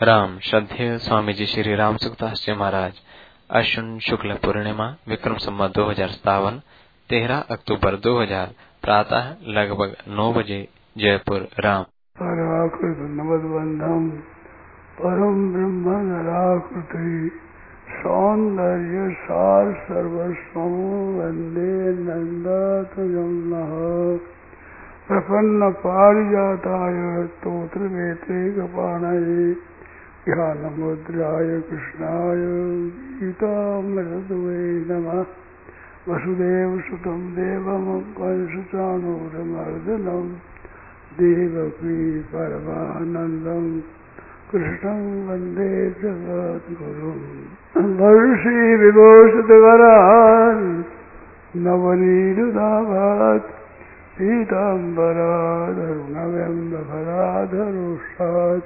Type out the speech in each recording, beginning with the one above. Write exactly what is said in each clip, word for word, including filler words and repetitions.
राम श्रद्धेय स्वामी जी श्री राम सुखदास जी महाराज। अश्विन शुक्ल पूर्णिमा विक्रम संवत दो हजार सतावन तेरह अक्टूबर दो हजार प्रातः लगभग नौ बजे जयपुर। राम पराकृत नवद्वंदम परम ब्रह्म नराकृति सौंदर्य सार सर्वस्वं वंदे नंदातजं नः प्रपन्न पारिजाताय स्तोत्र वेत्रैकपाणये ज्ञानमुद्राय कृष्णाय गीतामृतद्वये नमः। वसुदेव सुतं देवं कंसचाणूरमर्दनं देवकी परमानन्दं कृष्णं वन्दे जगद्गुरुं। वर्षि विभूषितकरान् नवनीरुदाभात् पीताम्बराधरुणव्यम्बफलाधरुषात्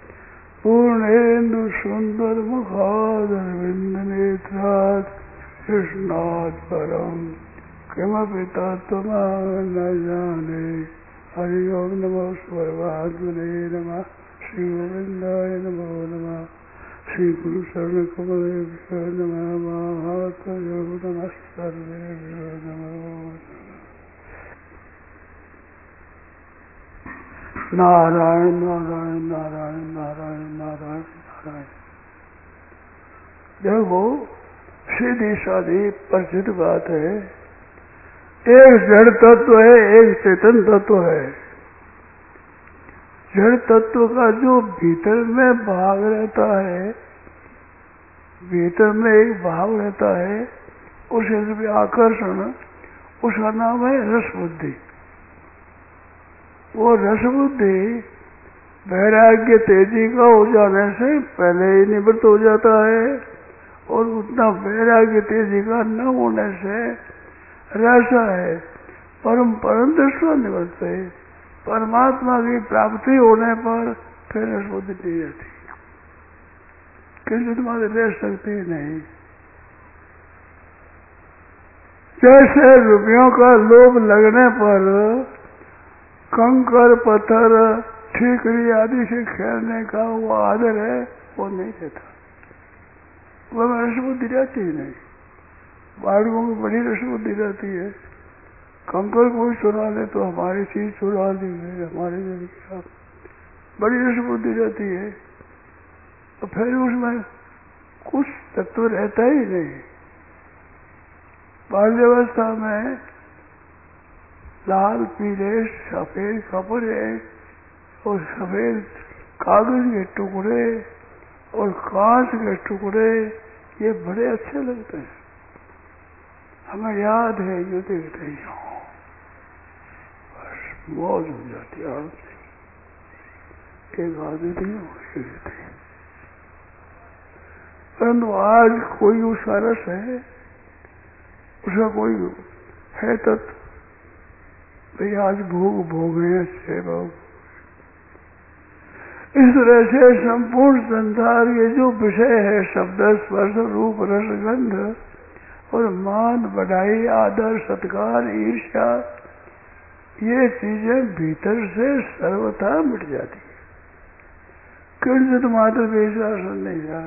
पूर्णेन्दुसुन्दरमुखादरविन्दनेत्रात् कृष्णात् परं किमपि तत्त्वं न जाने। हरि ओम नमो परमात्मने नमः। श्री गोविंदाय नमो नमः। श्री गुरु शरण कमलेभ्यो नमः। महात्मयो नमः। सर्वेभ्यो नमो। नारायण नारायण नारायण नारायण नारायण नारायण। देखो सीधी सादी परिचित बात है। एक जड़ तत्व है, एक चेतन तत्व है। जड़ तत्व का जो भीतर में भाग रहता है, भीतर में एक भाव रहता है, उसे भी आकर्षण, उसका नाम है रस बुद्धि। वो रस बुद्धि वैराग्य तेजी का हो जाने से पहले ही निवृत्त हो जाता है, और उतना वैराग्य तेजी का न होने से रस है परम परम दृष्टि निवृत्त है। परमात्मा की प्राप्ति होने पर फिर रस बुद्धि नहीं रहती, किसी तुम्हारे रह सकती नहीं। जैसे रुपयों का लोभ लगने पर कंकर पत्थर ठीकरी आदि से खेलने का वो आदर है, वो नहीं रहता, वह रस बुद्धि रहती ही नहीं। बालकों की बड़ी रस बुद्धि रहती है। कंकर कोई चुरा ले तो हमारी चीज चुरा ली है, हमारी जगह बड़ी रस बुद्धि रहती है, तो फिर उसमें कुछ तत्व रहता ही नहीं। बाल्यावस्था में लाल पीले सफेद कपड़े और सफेद कागज के टुकड़े और कांच के टुकड़े, ये बड़े अच्छे लगते हैं। हमें याद है जो देखते ही हो, बस मौज हो जाती है। एक आदमी नहीं हो सकती, परंतु आज कोई उसका रस है, उसका कोई है तत्व भाई आज भोग भोगे अच्छे भोग। इस तरह से संपूर्ण संसार के जो विषय है, शब्द स्पर्श रूप रस गंध और मान बढ़ाई आदर सत्कार ईर्ष्या, ये चीजें भीतर से सर्वथा मिट जाती है। किंचित मात्र विश्वास नहीं जा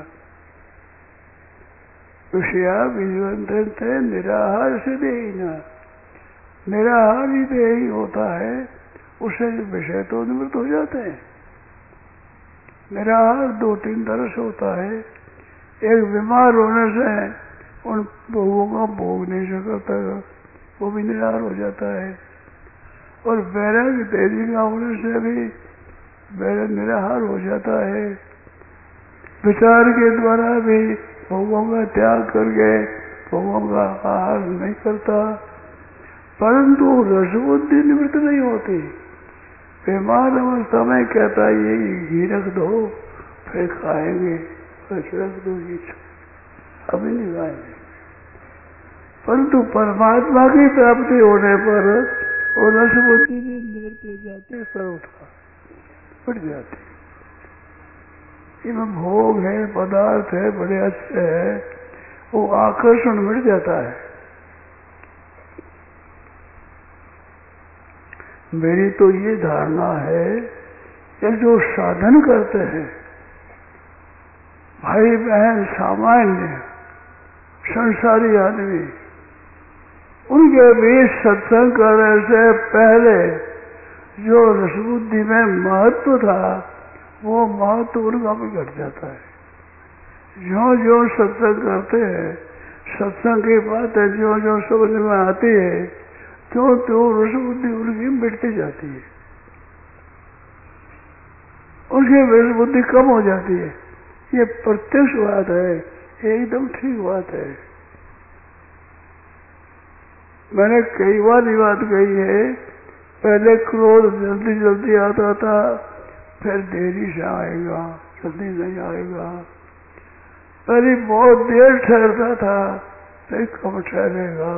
विषया विजवंते निराहार से देना। निराहार ही देही होता है, उससे विषय तो निवृत्त हो जाते हैं। निराहार दो तीन तरह से होता है। एक बीमार होने से उन भोगों का भोग नहीं सकता, वो भी निराहार हो जाता है। और वैराग्य तेजी का होने से भी वैराग्य निराहार हो जाता है। विचार के द्वारा भी भोगों का त्याग करके भोगों का आहार नहीं करता, परंतु रस बुद्धि निवृत्त नहीं होती। बीमार अवस्था में कहता है ये घी रख दो, फिर खाएंगे, फिर रख दो घी, अभी नहीं खाएंगे। परंतु परमात्मा की प्राप्ति होने पर वो रस बुद्धि भी निवृत्त हो जाती है, सर्वथा बढ़ जाती। इनमें भोग है, पदार्थ है, बड़े अच्छे है, वो आकर्षण मिट जाता है। मेरी तो ये धारणा है कि जो साधन करते हैं भाई बहन सामान्य संसारी आदमी, उनके बीच सत्संग करने से पहले जो रसबुद्धि में महत्व था वो महत्व उनका भी घट जाता है। जो जो सत्संग करते हैं, सत्संग की बातें जो जो समझ में आती है, क्यों क्यों रसबुद्धि उनकी मिटती जाती है, उनकी रसबुद्धि कम हो जाती है। ये प्रत्यक्ष बात है, एकदम ठीक बात है। मैंने कई बार ये बात कही है, पहले क्रोध जल्दी जल्दी आता था, फिर देरी से आएगा, जल्दी नहीं आएगा। पहले बहुत देर ठहरता था, फिर कब ठहरेगा।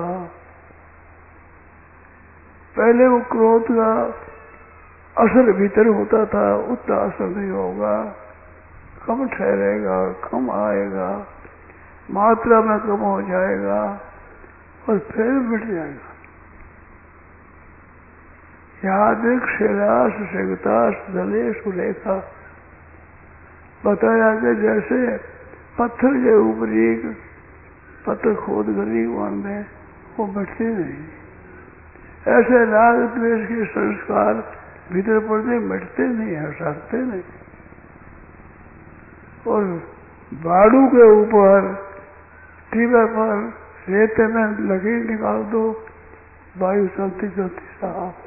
पहले वो क्रोध का असर भीतर होता था, उतना असर नहीं होगा, कम ठहरेगा, कम आएगा, मात्रा में कम हो जाएगा और फिर मिट जाएगा। यादिक शिलास शिगतास जलेश रेखा बताया कि जैसे पत्थर के ऊपर एक पत्थर खोद गली में वो मिटते नहीं, ऐसे राग द्वेष के संस्कार भीतर पड़ते मिटते नहीं, हटाते नहीं। और बाड़ू के ऊपर टीबे पर रेते में लकीर निकाल दो, वायु चलती चलती साफ।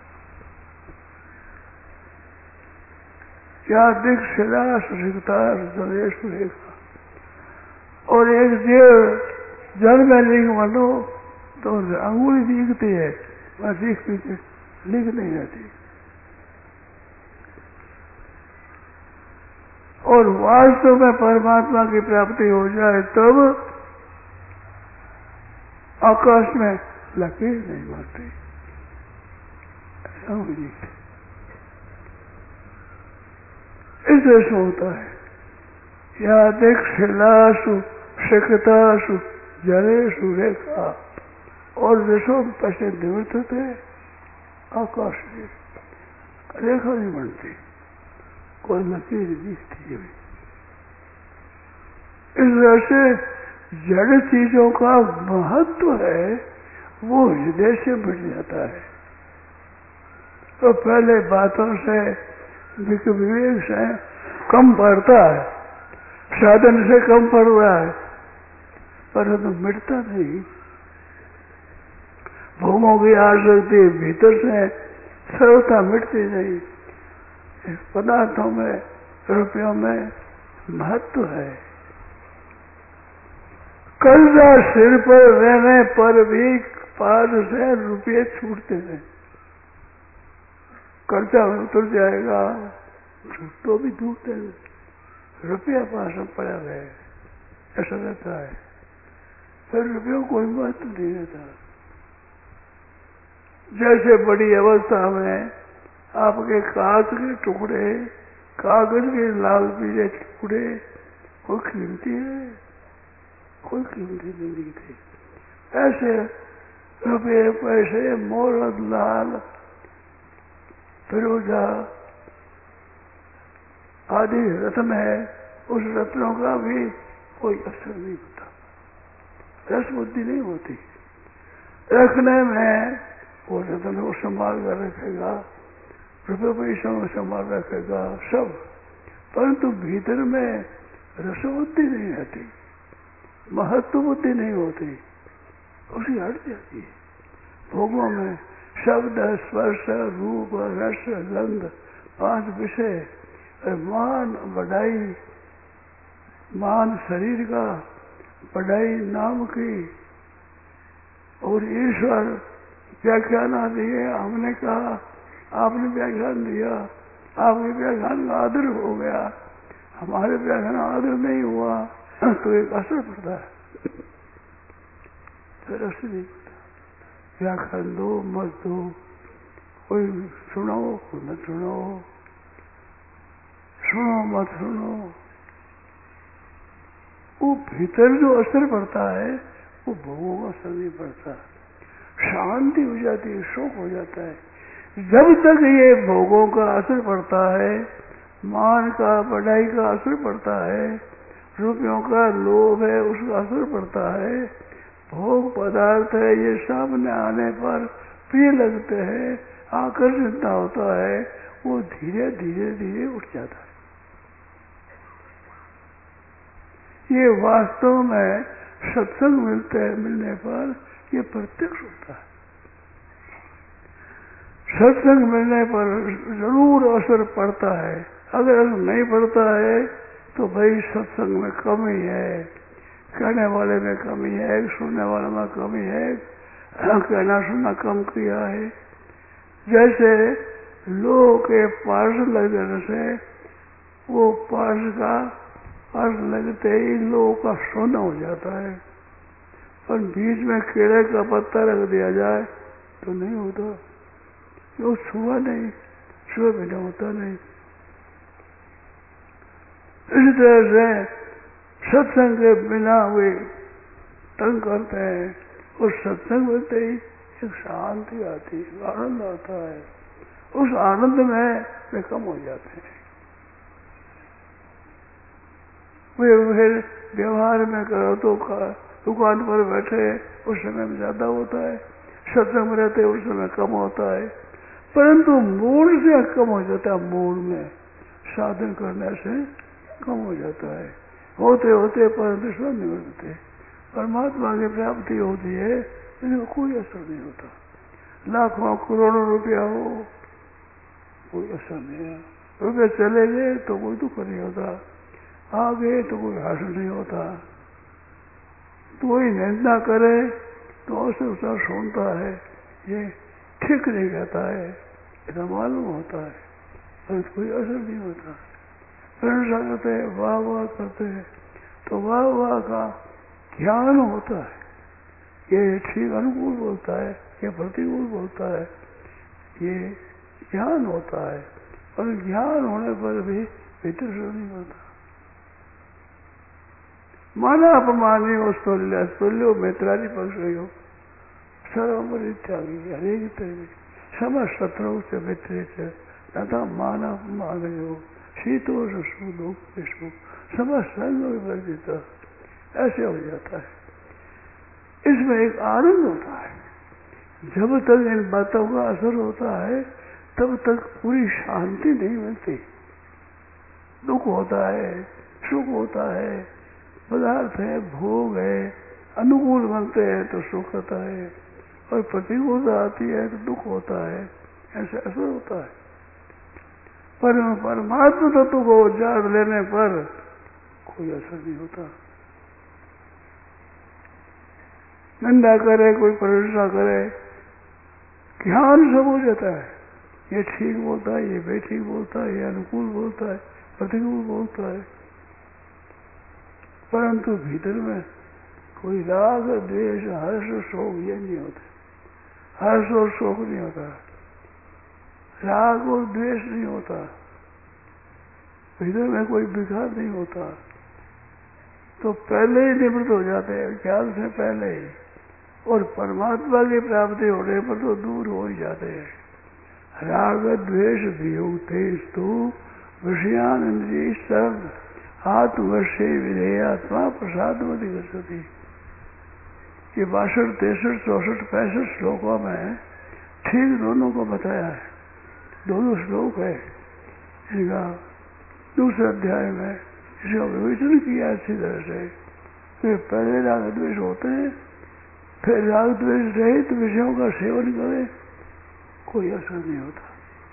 क्या दिख शिला सुशिकता जलेश रेखा। और एक देव जल में लिख बनो तो अंगुली दिखती है, वह दिख लिख नहीं रहती। और वास्तव में परमात्मा की प्राप्ति हो जाए तब आकाश में लकीर नहीं बनती, इससे होता है। या देख शिलासु शिखतासु जलेसु रेखा। और विश्व पैसे निवृत्त थे, आकाश में रेखा नहीं बनती, कोई लकीर दिखती है। इस तरह से जड़ चीजों का महत्व है वो हृदय से बढ़ जाता है। तो पहले बातों से विवेक से कम पड़ता है, साधन से कम पड़ रहा है, पर तो मिटता नहीं। भोगों की आसक्ति भीतर से सर्वथा मिटती नहीं। पदार्थों में रुपयों में महत्व है। कर्जा सिर पर रहने पर भी पाद से रुपये छूटते हैं। कर्जा उतर जाएगा तो भी छूटते हैं, रुपया पास में पड़ा रहे, ऐसा रहता है। फिर रुपयों कोई महत्व नहीं रहता। जैसे बड़ी अवस्था में आपके कांच के टुकड़े, कागज के लाल पीले टुकड़े कोई कीमती है, कोई कीमती नहीं थी। ऐसे रुपये पैसे मोहरत लाल फिरोजा आदि रत्न है, उस रत्नों का भी कोई असर नहीं होता, रस बुद्धि नहीं होती। रखने में वो रत्न को संभाल कर रखेगा, रुपये पैसों में संभाल रखेगा सब, परंतु भीतर में रस बुद्धि नहीं रहती, महत्व बुद्धि नहीं होती, उसकी हट जाती है। भोगों में शब्द स्पर्श रूप रस गंध पांच विषय, मान बढ़ाई, मान शरीर का, बढ़ाई नाम की, और ईश्वर व्याख्यान दिए। हमने कहा, आपने व्याख्यान दिया, आपके व्याख्यान का आदर हो गया, हमारे व्याख्यान आदर नहीं हुआ तो एक असर पड़ता है, फिर असर नहीं पड़ता। व्याख्यान दो मत दो, कोई सुनो कोई मत सुनो, सुनो मत सुनो, वो भीतर जो असर पड़ता है वो भोगों का असर नहीं पड़ता, शांति हो जाती है, शोक हो जाता है। जब तक ये भोगों का असर पड़ता है, मान का बढ़ाई का असर पड़ता है, रुपयों का लोभ है, उसका असर पड़ता है। भोग पदार्थ है, ये सामने आने पर प्रिय लगते हैं, आकर्षित होता है, वो धीरे धीरे धीरे उठ जाता है। ये वास्तव में सत्संग मिलते हैं, मिलने पर ये प्रत्यक्ष होता है। सत्संग मिलने पर जरूर असर पड़ता है। अगर असर नहीं पड़ता है तो भाई सत्संग में कमी है, कहने वाले में कमी है, सुनने वाले में कमी है, कहना सुनना कम किया है। जैसे लोह के पार्श लग जाने से वो पार्श का पार्श लगते ही लोह का सोना हो जाता है, और बीच में केले का पत्ता रख दिया जाए तो नहीं होता, वो छुआ नहीं, छुआ बिना होता नहीं। इसी तरह से सत्संग के बिना वे तंग करते हैं, और सत्संग मिलते ही एक शांति आती है, आनंद आता है। उस आनंद में वे कम हो जाते हैं। वे फिर व्यवहार में करो तो दुकान पर बैठे उस समय में ज्यादा होता है, सत्संग में रहते उस समय कम होता है, परंतु मूड से कम हो जाता है। मूड में साधन करने से कम हो जाता है, होते होते परंतु सब नहीं होते। परमात्मा की प्राप्ति होती है, इनका कोई असर नहीं होता। लाखों करोड़ों रुपया हो, कोई असर नहीं है। रुपये चले गए तो कोई दुख नहीं होता, आ गए तो कोई हासिल नहीं होता। तो कोई निंदा करे तो उसे उसका सुनता है, ये ठीक नहीं कहता है, इतना मालूम होता है, पर कोई असर नहीं होता। प्रशंसा करते हैं, वाह वाह करते हैं, तो वाह वाह का ज्ञान होता है। ये ठीक अनुकूल बोलता है, ये प्रतिकूल बोलता है, ये ज्ञान होता है। और ज्ञान होने पर भी भीतर से नहीं होता। माना अपमानी हो स्तुल्य, स्तुल्यो मैत्रारी पक्ष हो, सर्वमरि त्यागी हरेक तेरे समस्त शत्रु से मित्र से तथा माना अपमान हो, शीतोष सुख विष्णु समस्त वर्जित, ऐसे हो जाता है। इसमें एक आनंद होता है। जब तक इन बातों का असर होता है तब तक पूरी शांति नहीं मिलती। दुख होता है, सुख होता है, पदार्थ है, भोग है, अनुकूल बनते हैं तो सुख होता है, और प्रतिकूलता आती है तो दुख होता है, ऐसे असर होता है। पर परमात्मा तत्व को जान लेने पर कोई असर नहीं होता। निंदा करे, कोई प्रशंसा करे, ज्ञान सब हो जाता है। ये ठीक बोलता है, ये बेठीक बोलता है, ये अनुकूल बोलता है, प्रतिकूल बोलता है, परंतु भीतर में कोई राग द्वेष हर्ष शोक ये नहीं होते। हर्ष और शोक नहीं होता, राग और द्वेष नहीं होता, भीतर में कोई विकार नहीं होता। तो पहले ही निवृत्त हो जाते हैं, ज्ञान से पहले ही। और परमात्मा की प्राप्ति होने पर तो दूर हो ही जाते हैं। राग द्वेष वियुक्ते स्तु विषयान इंद्रिय सब आत्मवश्य विधेयात्मा प्रसादवती गति। ये बासठ तिरसठ चौसठ पैंसठ श्लोकों में ठीक दोनों को बताया है। दोनों श्लोक है इनका। दूसरे अध्याय में इसका विवेचन किया अच्छी तरह से। तो पहले राग द्वेष होते हैं, फिर राग द्वेष रहित विषयों का सेवन करें, कोई असर नहीं होता।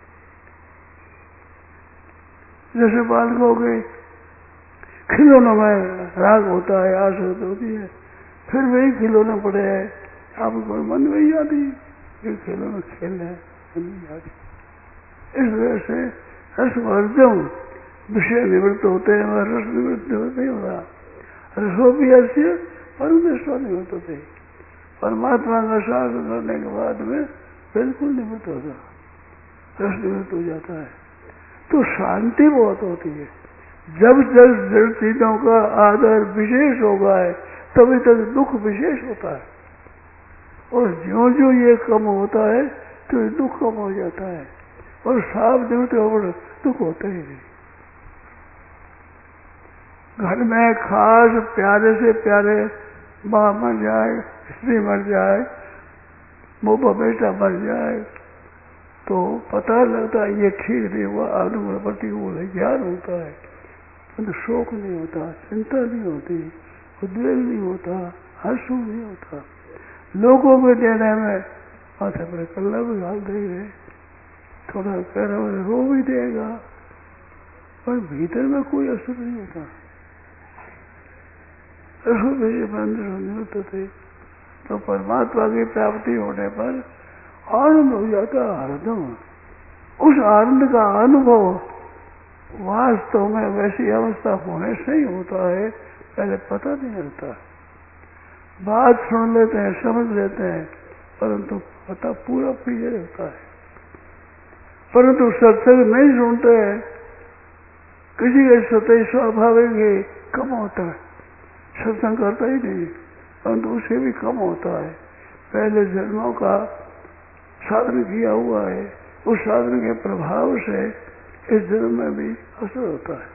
जैसे बालकों के खिलौनों में राग होता है, आसक्त होती है, फिर वही खिलौने पड़े हैं, आपको मन में ही आती है खिलौने खेल रहे हैं। इस वजह से रसवर्जम विषय निवृत्त होते हैं, वह रस निवृत्त नहीं होता। रसो भी ऐसे परम दृष्टा निवृत्त होते। परमात्मा का शासन करने के बाद में बिल्कुल निवृत्त होता, रस निवृत्त हो जाता है। तो शांति बहुत होती है। जब जब जड़ चीजों का आदर विशेष होगा है तभी तक दुख विशेष होता है, और ज्यो ज्यो ये कम होता है तो दुख कम हो जाता है, और साफ निवृत्त होकर दुख होता ही नहीं। घर में खास प्यारे से प्यारे माँ मर जाए, स्त्री मर जाए, मोबा बेटा मर जाए, तो पता लगता है ये ठीक नहीं हुआ, अनुभव प्रतिकूल है, ज्ञान होता है, तो शोक नहीं होता, चिंता नहीं होती, उद्वेग नहीं होता, हर्ष नहीं होता। लोगों में देने में माथे पर कल्ला भी डाल देंगे, थोड़ा कह रहा रो भी देगा, पर भीतर में कोई असर नहीं होता। निवृत्त थे तो परमात्मा की प्राप्ति होने पर आनंद हो जाता है हरदम। उस आनंद का अनुभव वास्तव में वैसी अवस्था होने से ही होता है, पहले पता नहीं लगता। बात सुन लेते हैं, समझ लेते हैं, परंतु पता पूरा पीछे रहता है। परंतु सत्संग नहीं सुनते हैं, किसी के सत्य स्वाभाविक ही कम होता है, सत्संग करता ही नहीं, परंतु उसे भी कम होता है। पहले जन्मों का साधन किया हुआ है, उस साधन के प्रभाव से इस जन्म में भी असर होता है।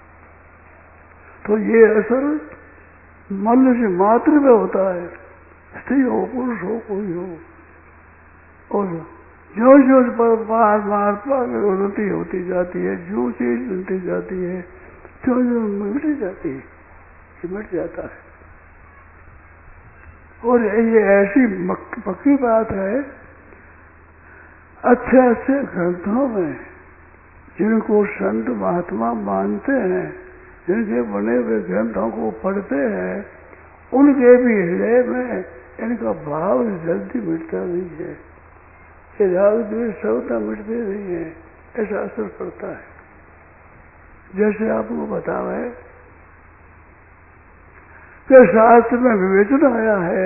तो ये असर मनुष्य मात्र में होता है, स्त्री हो पुरुष हो कोई हो, और जो जो परमात्मा की उन्नति होती जाती है, जो चीज मिलती जाती है, जो जो मिलती जाती है, मिट जाता है। और ये ऐसी पक्की बात है, अच्छे अच्छे ग्रंथों में जिनको संत महात्मा मानते हैं, जिनके बने हुए ग्रंथों को पढ़ते हैं, उनके भी हृदय में इनका भाव जल्दी मिटता नहीं है, ये राग द्वेष सबता मिटते नहीं है, ऐसा असर पड़ता है। जैसे आपको बतावे कि शास्त्र में विवेचन आया है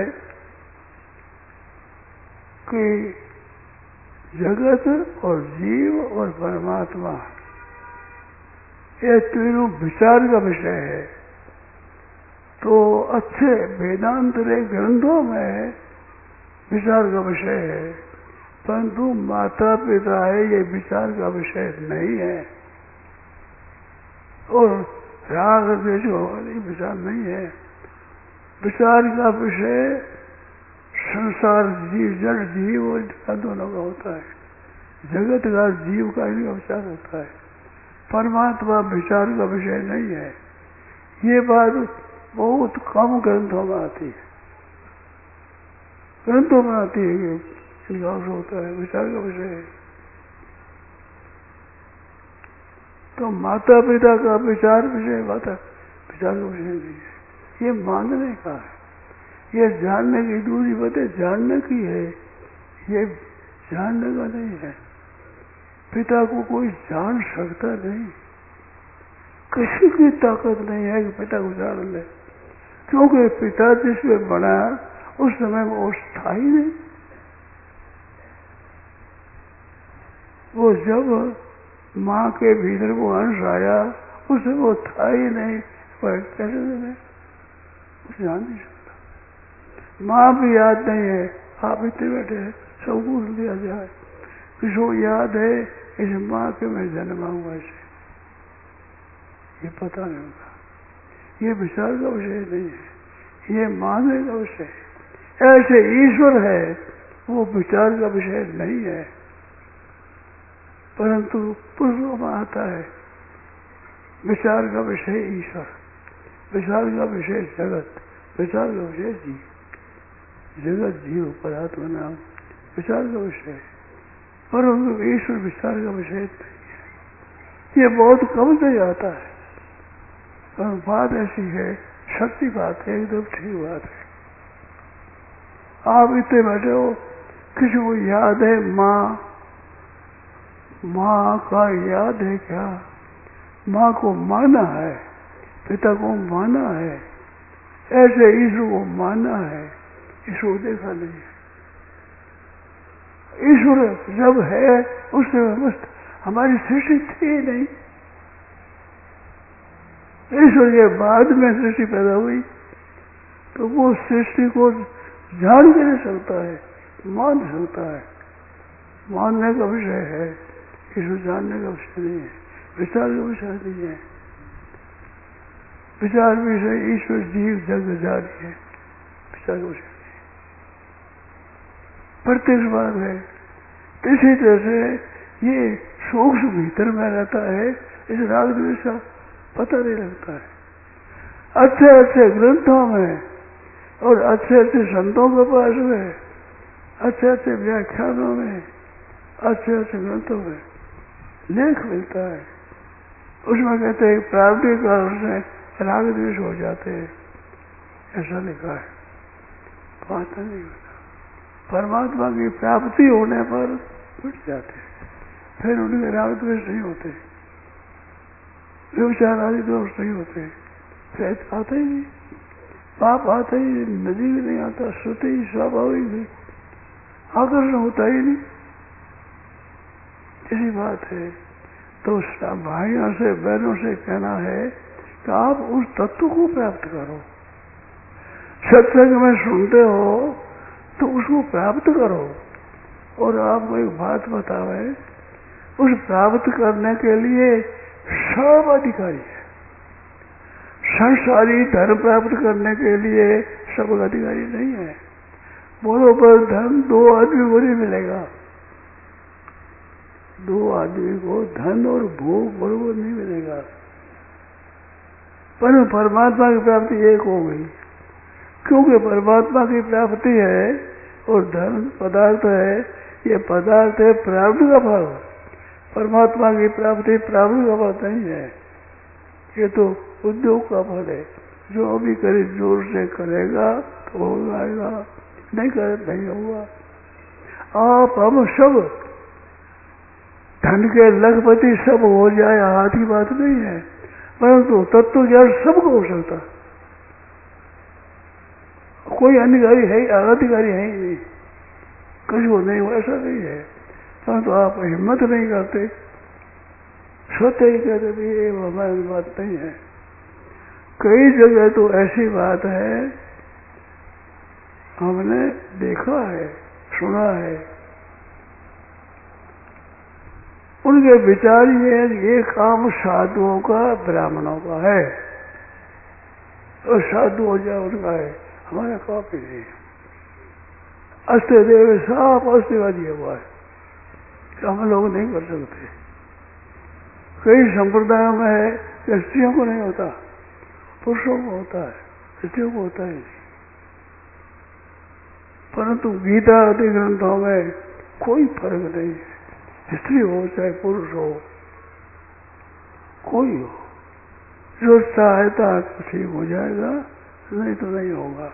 कि जगत और जीव और परमात्मा ये तीनों विचार का विषय है। तो अच्छे वेदांत ग्रंथों में विचार का विषय है, परंतु माता पिता है ये विचार का विषय नहीं है, और राग द्वेष वाली विचार नहीं है। विचार का विषय संसार जीव, जड़ जीव का दोनों का होता है, जगत का जीव का ही विचार होता है, परमात्मा विचार का विषय नहीं है। ये बात बहुत कम ग्रंथों में आती है, ग्रंथों में आती है कि इनका होता है, विचार का विषय है। तो माता पिता का विचार विषय माता विचार का विषय नहीं है, ये मानने का है, ये जानने की दूसरी बातें जानने की है, ये जानने का नहीं है। पिता को कोई जान सकता नहीं, किसी की ताकत नहीं है कि पिता को जान ले, क्योंकि पिता जिसमें बना उस समय में वो स्थायी नहीं। वो जब माँ के भीतर को अंश आया, उसे वो था ही नहीं, पर कैसे नहीं, उसे जान नहीं सकता। माँ भी याद नहीं है, आप इतने बैठे हैं, सब कुछ लिया जाए, किसको याद है इस माँ के में जन्मा हुआ ऐसे, ये पता नहीं होगा। ये विचार का विषय नहीं है, ये मानने का विषय है। ऐसे ईश्वर है, वो विचार का विषय नहीं है, परंतु पुरुषों में आता है विचार का विषय ईश्वर, विचार का विषय जगत, विचार का विषय जीव, जगत जीव परात्मा नाम विचार का विषय है, परंतु ईश्वर विचार का विषय नहीं है। ये बहुत कम से आता है, पर बात ऐसी है, सच्ची बात है, एकदम ठीक बात है। आप इतने बैठे हो, किसी को याद है माँ, माँ का याद है क्या? माँ को माना है, पिता को माना है, ऐसे ईश्वर को माना है, ईश्वर देखा नहीं है। ईश्वर जब है उससे मस्त हमारी सृष्टि थी नहीं, ईश्वर के बाद में सृष्टि पैदा हुई, तो वो सृष्टि को जान के नहीं सकता है, मान सकता है, मानने का विषय है, ईश्वर जानने का विषय नहीं है, विचार का विषय नहीं है। विचार विषय ईश्वर जीव जग जारी है, विचार विषय प्रत्यक्ष बात है। इसी तरह से ये सूक्ष्म भीतर में रहता है, इस राग द्वेष का पता नहीं लगता है। अच्छे अच्छे ग्रंथों में और अच्छे अच्छे संतों के पास में, अच्छे अच्छे व्याख्यानों में, अच्छे अच्छे ग्रंथों में लेख मिलता है, उसमें कहते हैं प्रारब्ध कारण से राग द्वेष हो जाते हैं, ऐसा लिखा है। बात नहीं होता, परमात्मा की प्राप्ति होने पर मिट जाते हैं, फिर उनके राग द्वेष नहीं होते, व्यभिचार आदि दोष नहीं होते, फिर आते ही नहीं, पाप आता ही नदी भी नहीं आता, श्रुति ही स्वाभाविक है, आकर्षण होता ही नहीं, यही बात है। तो भाइयों से बहनों से कहना है कि आप उस तत्व को प्राप्त करो। सत्संग में सुनते हो तो उसको प्राप्त करो। और आपको एक बात बतावे, उस प्राप्त करने के लिए सब अधिकारी है। संसारी धर्म प्राप्त करने के लिए सब अधिकारी नहीं है। बोलो पर धन दो आदमी को नहीं मिलेगा, दो आदमी को धन और भोग बरोबर नहीं मिलेगा, पर परमात्मा की प्राप्ति एक हो गई। क्योंकि परमात्मा की प्राप्ति है और धन पदार्थ है, ये पदार्थ है प्राप्त का फल, परमात्मा की प्राप्ति प्राप्त का फल नहीं है, ये तो उद्योग का फल है। जो अभी करे जोर से करेगा तो हो जाएगा, नहीं करे नहीं होगा। आप हम सब धन के लखपति सब हो जाए, हाथ की बात नहीं है, परंतु तत्व ज्ञान सबको हो सकता, कोई अधिकारी है, अधिकारी है ही नहीं, कुछ वो नहीं हो, ऐसा नहीं है। परंतु आप हिम्मत नहीं करते, सोते ही कहते भी ये हमारी बात नहीं है। कई जगह तो ऐसी बात है, हमने देखा है, सुना है, उनके विचार ये ये काम साधुओं का ब्राह्मणों का है, और साधु हो जाए उनका है, हमारा काफी नहीं। अस्त्र देव साफ अस्तिवादी हुआ है, हम लोग नहीं कर सकते। कई संप्रदायों में है कि स्त्रियों को नहीं होता, पुरुषों को होता है, स्त्रियों को होता ही नहीं। परंतु गीता आदि ग्रंथों में कोई फर्क नहीं है, स्त्री हो चाहे पुरुष हो, कोई हो, जो सहायता ठीक हो जाएगा, नहीं तो नहीं होगा।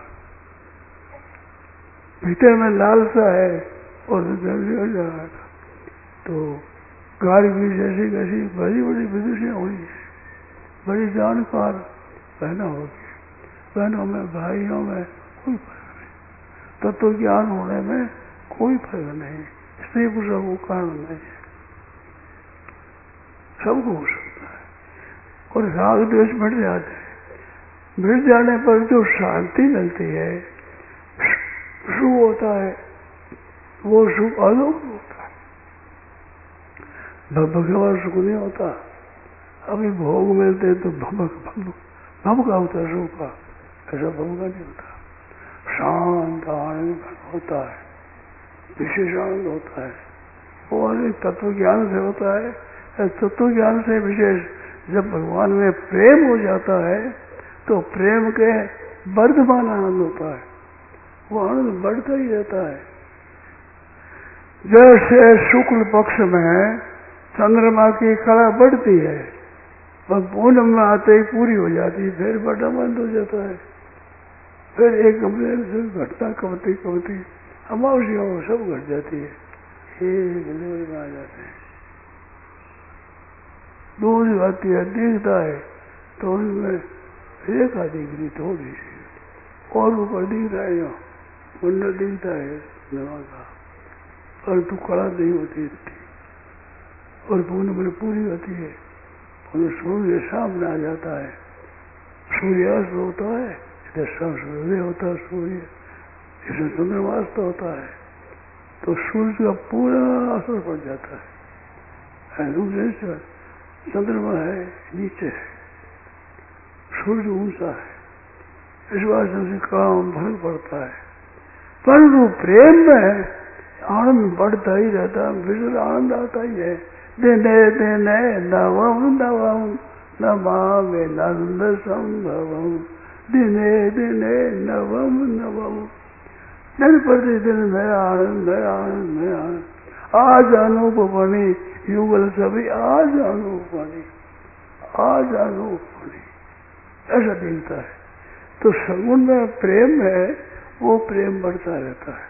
भीतर में लालसा है और जल्दी हो जाएगा तो गाड़ी भी जैसी कैसी बड़ी बड़ी विदुषियाँ हुई है, बड़ी जानकार बहना होगी, बहनों में भाइयों में कोई फर्क नहीं, तत्व तो ज्ञान होने में कोई फर्क नहीं, स्त्री पुरुष को कारण नहीं है, सबको हो सकता है। और राग द्वेष मिट जाते हैं, मिट जाने पर जो शांति मिलती है, सुख होता है, वो सुख अलौकिक होता है, भगवान सुख नहीं होता। अभी भोग मिलते तो भमक भमक भमका होता है, सुख का ऐसा भमका नहीं होता, शांत आनंद होता है, विशेष आनंद होता है, वो अनेक तत्व ज्ञान से होता है। तत्व ज्ञान से विशेष जब भगवान में प्रेम हो जाता है तो प्रेम के वर्धमान आनंद होता है, वो आनंद बढ़ता ही रहता है। जैसे शुक्ल पक्ष में चंद्रमा की कला बढ़ती है और पूनम में आते ही पूरी हो जाती है, फिर बढ़ना बंद हो जाता है, फिर एक कमरे से घटता कमती कमती अमावस्या सब घट जाती है, एक लेवल में आ जाते हैं। दूध आती है, दिखता है तो उनमें एक आधी गिरी थोड़ी सी और ऊपर दिख रहा है, जो कुंड दिखता है नवा का, परंतु कड़ा नहीं होती इतनी, और पूर्ण में पूरी होती है। और सूर्य सामने आ जाता है, सूर्यास्त होता है, इधर सूर्य होता है, सूर्य इसमें चंद्रमास्त होता है, तो सूर्य का पूरा असर पड़ जाता है। दूसरे चंद्रमा है नीचे है, सूर्य ऊंचा है, इस बात से काम फर्क पड़ता है। परंतु प्रेम में आनंद बढ़ता ही रहता है, भीतर आनंद आता ही है। दिने दिने नवम नवम नमामि नंद संभवम, दिने दिने नवम नवम, दिन प्रतिदिन में आनंद में आनंद में आनंद। आज अनूपमणि युगल सभी, आज अनूपमणि, आज अनूपमणि, ऐसा दिखता है। तो सगुण में प्रेम है, वो प्रेम बढ़ता रहता है।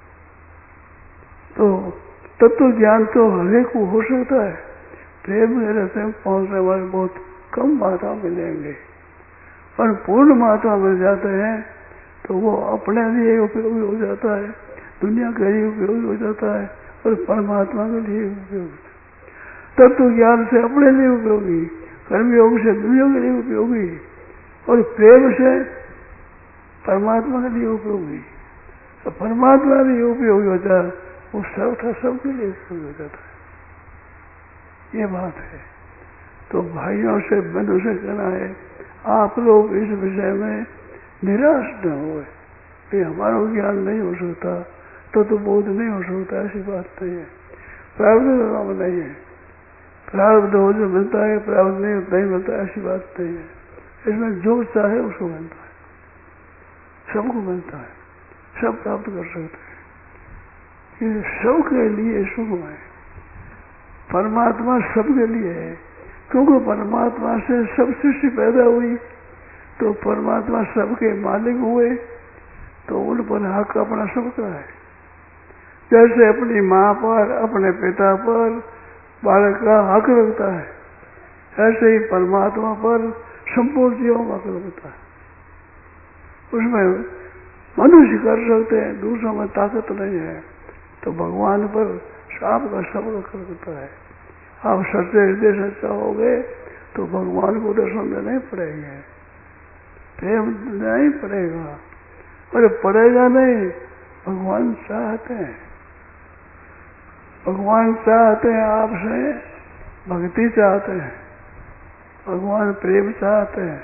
तो तत्व ज्ञान तो हरेक को हो सकता है, प्रेम में रहते हैं पहुंचने वाले बहुत कम मात्रा मिलेंगे, पर पूर्ण मात्रा मिल जाते हैं तो वो अपने लिए उपयोगी हो जाता है, दुनिया के लिए उपयोगी हो जाता है और परमात्मा के लिए उपयोगी। तत्व ज्ञान से अपने लिए उपयोगी, कर्मयोग से दुनिया के लिए उपयोगी और प्रेम से परमात्मा के लिए उपयोगी। तो परमात्मा के लिए उपयोगी होता है, वो सब था सबके लिए उपयोगी हो जाता है। ये बात है। तो भाइयों से बंधु से कहना है, आप लोग इस विषय में निराश न हो कि हमारा ज्ञान नहीं हो सकता तो तो बोध नहीं हो सकता, ऐसी बात नहीं है। प्रारब्ध का काम नहीं है, प्रारब्ध हो जो मिलता है, प्रारब्ध नहीं नहीं मिलता, ऐसी बात नहीं है। इसमें जो चाहे उसको मिलता है, सबको मिलता है, सब प्राप्त कर सकते हैं। ये सबके लिए शुभ है, परमात्मा सबके लिए है, क्योंकि परमात्मा से सब सृष्टि पैदा हुई तो परमात्मा सबके मालिक हुए, तो उन पर हक अपना सबका है। जैसे अपनी माँ पर, अपने पिता पर बालक का हक रखता है, ऐसे ही परमात्मा पर संपूर्ण जीवों का हक रखता है। उसमें मनुष्य कर सकते हैं, दूसरों में ताकत नहीं है, तो भगवान पर आपका सब हक रखता है। आप सच्चे हृदय से चाहोगे तो भगवान को दर्शन देने पड़ेंगे, प्रेम नहीं पड़ेगा, अरे पड़ेगा नहीं, भगवान चाहते हैं, भगवान चाहते हैं आपसे भक्ति चाहते हैं, भगवान प्रेम चाहते हैं।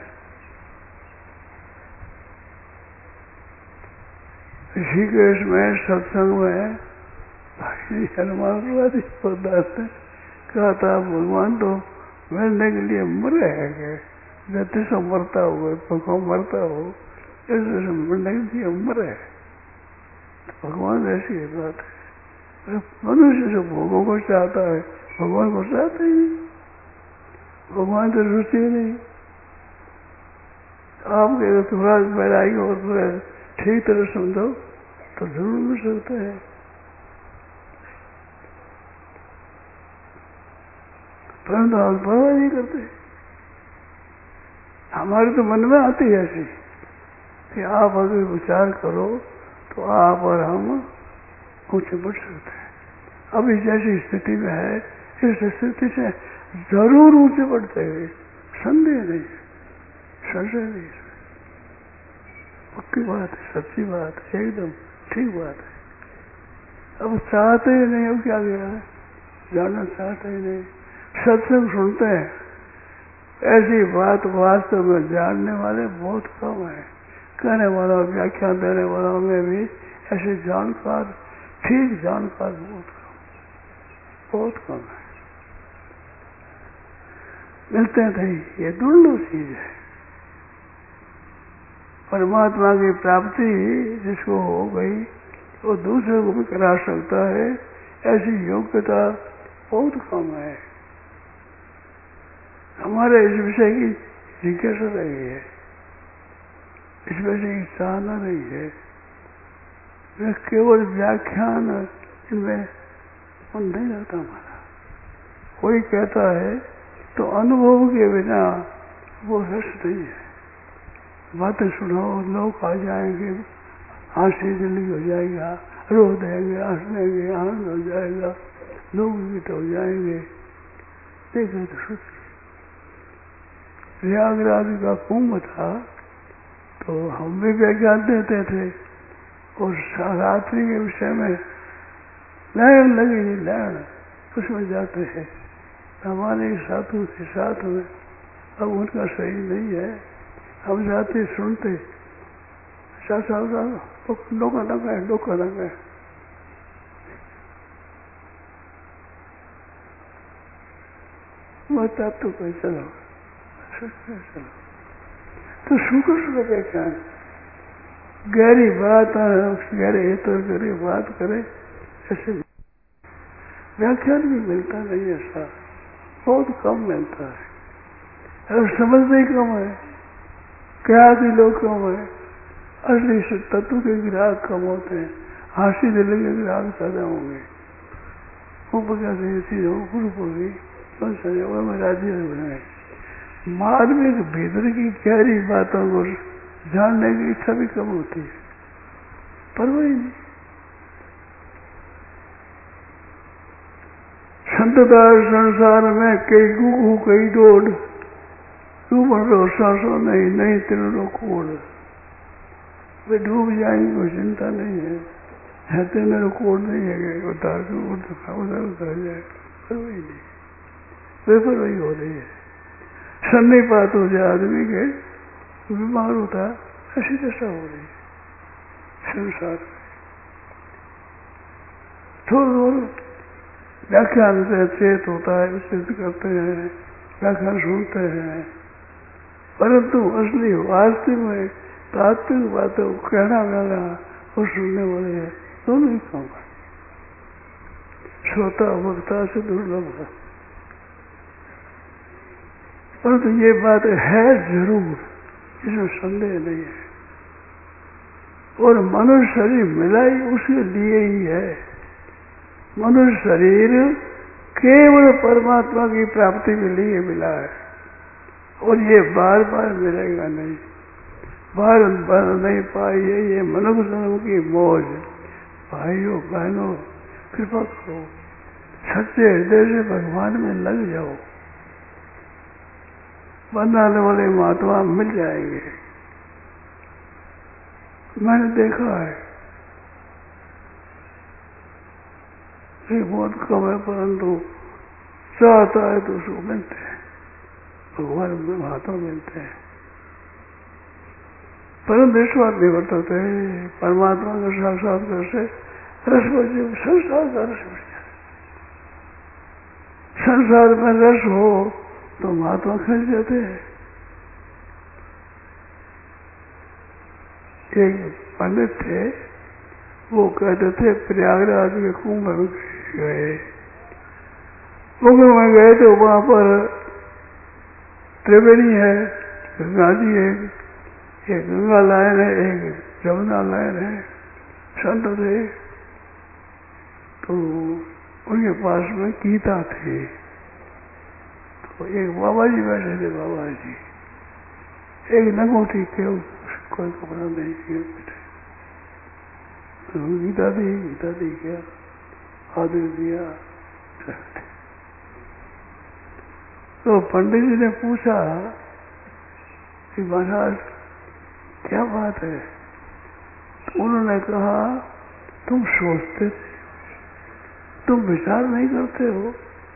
ऋषिकेश में सत्संग में भाई हनुमान पदार्थ कहा था, भगवान तो मिलने के लिए मरे हैं, जैसे से मरता हो, भगवान मरता हो, ऐसे मिलने के लिए मरे है। तो भगवान ऐसी है बात है, मनुष्य जो भोगों को चाहता है भगवान को चाहता ही नहीं, भगवान तो रुचि नहीं। आप थोड़ा बैरागी और थोड़ा ठीक तरह समझो तो जरूर मिल सकते हैं। परंतु हम परवाह नहीं करते, हमारे तो मन में आती है ऐसी कि आप अगर विचार करो तो आप और हम ऊंचे बढ़ सकते हैं। अभी जैसी स्थिति में है, इस स्थिति से जरूर ऊंचे बढ़ते हुए, संदेह नहीं, संशय नहीं, पक्की बात है, सच्ची बात है, एकदम ठीक बात है। अब चाहते ही नहीं, अब क्या गया है, जानना चाहते ही नहीं, सत्संग सुनते हैं, ऐसी बात वास्तव में जानने वाले बहुत कम है। कहने वाला, व्याख्यान देने वालों में भी ऐसे जानकार, ठीक जानकार बहुत कम, बहुत कम है, मिलते नहीं। ये दुर्लभ चीज है। परमात्मा की प्राप्ति जिसको हो गई वो दूसरे को भी करा सकता है, ऐसी योग्यता बहुत कम है। हमारे इस विषय की जिज्ञासा रही है, इस विषय की चाहना नहीं है, वे केवल व्याख्यान इनमें मन नहीं रहता हमारा। कोई कहता है तो अनुभव के बिना वो रस नहीं है। बातें सुनो, लोग आ जाएंगे, हंसी दिल्ली हो जाएगा, रो देंगे, हंस देंगे, आनंद हो जाएगा, लोग गीत हो जाएंगे, देखे तो सुख। प्रयागराज का कुंभ था तो हम भी व्याख्यान देते थे और रात्रि के विषय में लहर लगी, लहर उसमें जाते हैं। हमारे साधु के साथ में अब उनका सही नहीं है, हम जाते सुनते साथ साथ डोका लगा है डोका लगा है मत आप तो कोई चलो चलो तो शुक्र शुक्र व्याख्यान गहरी बात गहरे तो गहरी बात करे ऐसे व्याख्यान भी मिलता नहीं ऐसा बहुत कम मिलता है और समझते ही कम है क्या भी लोग कम है असली तत्व के ग्राहक कम होते हैं हासी दिल के ग्राहक ज्यादा होंगे ऊपर क्या चीज हो गुरु होगी में राज्य बनाए मार्मिक भीतर की गहरी बातों को जानने की इच्छा भी कम होती है पर वही नहीं संतदार संसार में कई गुगु कई डोड तू बनो सांसों नहीं नहीं तिरो कोड वे डूब जाएंगे कोई चिंता नहीं है है तेरे कोड नहीं है उतार के उधर उतर जाए पर वही नहीं वे पर वही हो रही है सन्निपात हो जाए आदमी के बीमार होता ऐसी दशा हो रही है संसार थोड़ा थोड़ा व्याख्यान से चेत होता है विस्तृत करते हैं व्याख्यान सुनते हैं परंतु असली वास्तव में तात्विक बातों को कहना वाला और सुनने वाले हैं दोनों ही कम है श्रोता वक्ता से दुर्लभ है परंतु ये बात है जरूर इसमें संदेह नहीं है और मनुष्य शरीर मिला ही उसके लिए ही है मनुष्य शरीर केवल परमात्मा की प्राप्ति के लिए मिला है और ये बार बार मिलेगा नहीं बार बार नहीं पाई है ये मनुष्य जन्म की मौज भाइयों बहनों कृपा करो सच्चे हृदय से भगवान में लग जाओ बनाने वाले महात्मा मिल जाएंगे मैंने देखा है ये बहुत कम है परंतु चाहता है तो उसको मिलते हैं भगवान महात्मा मिलते हैं परंतु विश्वास नहीं बरतते परमात्मा का साक्षात्कार से रस बचे संसार का रस बच जाए संसार में रस हो तो महात्मा खिंच जाते हैं एक पंडित थे वो कहते थे प्रयागराज के कुंभ में गए कुंभ में गए तो वहां पर त्रिवेणी है गंगा जी है एक गंगा लाइन है एक जमुना लाइन है संत थे तो उनके पास में गीता थी तो एक बाबा जी बैठे थे बाबा जी एक नंगोटी के कोई कपड़ा नहीं किया बैठे गीता दी गीता दी क्या आदेश दिया तो पंडित जी ने पूछा कि महाराज क्या बात है तो उन्होंने कहा तुम सोचते थे तुम विचार नहीं करते हो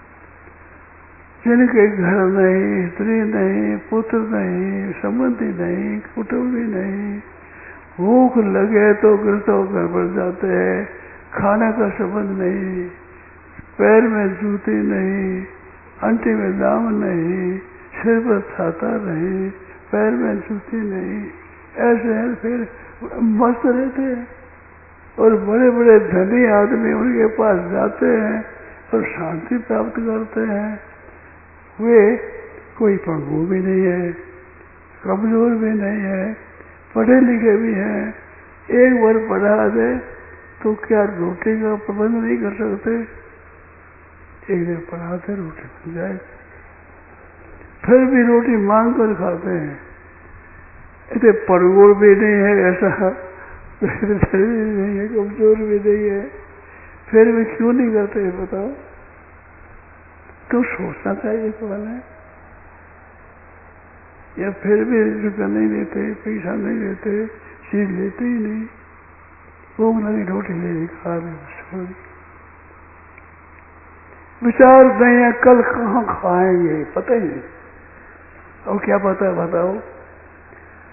जिनके घर नहीं स्त्री नहीं पुत्र नहीं संबंधी नहीं कुटुंबी नहीं भूख लगे तो गिरतो घर पर जाते हैं खाने का संबंध नहीं पैर में जूती नहीं अंटी में दाम नहीं सिर पर छाता नहीं पैर में जूती नहीं ऐसे हैं फिर मस्त रहते हैं और बड़े बड़े धनी आदमी उनके पास जाते हैं और शांति प्राप्त करते हैं वे कोई पंगु भी नहीं है कमजोर भी नहीं है पढ़े लिखे भी हैं एक बार पढ़ा दे तो क्या रोटी का प्रबंध नहीं कर सकते एक दिन पढ़ाते रोटी मिल जाए फिर भी रोटी मांग कर खाते हैं इतने परगोर भी नहीं है ऐसा भी नहीं है कमजोर भी नहीं है फिर भी क्यों नहीं करते बताओ तो सोचना चाहिए कौन है या फिर भी रुपया नहीं देते पैसा नहीं देते चीज लेते ही नहीं भूख लगी रोटी ले ली खा रहे विचार नहीं है कल कहाँ खाएंगे पता ही नहीं और क्या पता है बताओ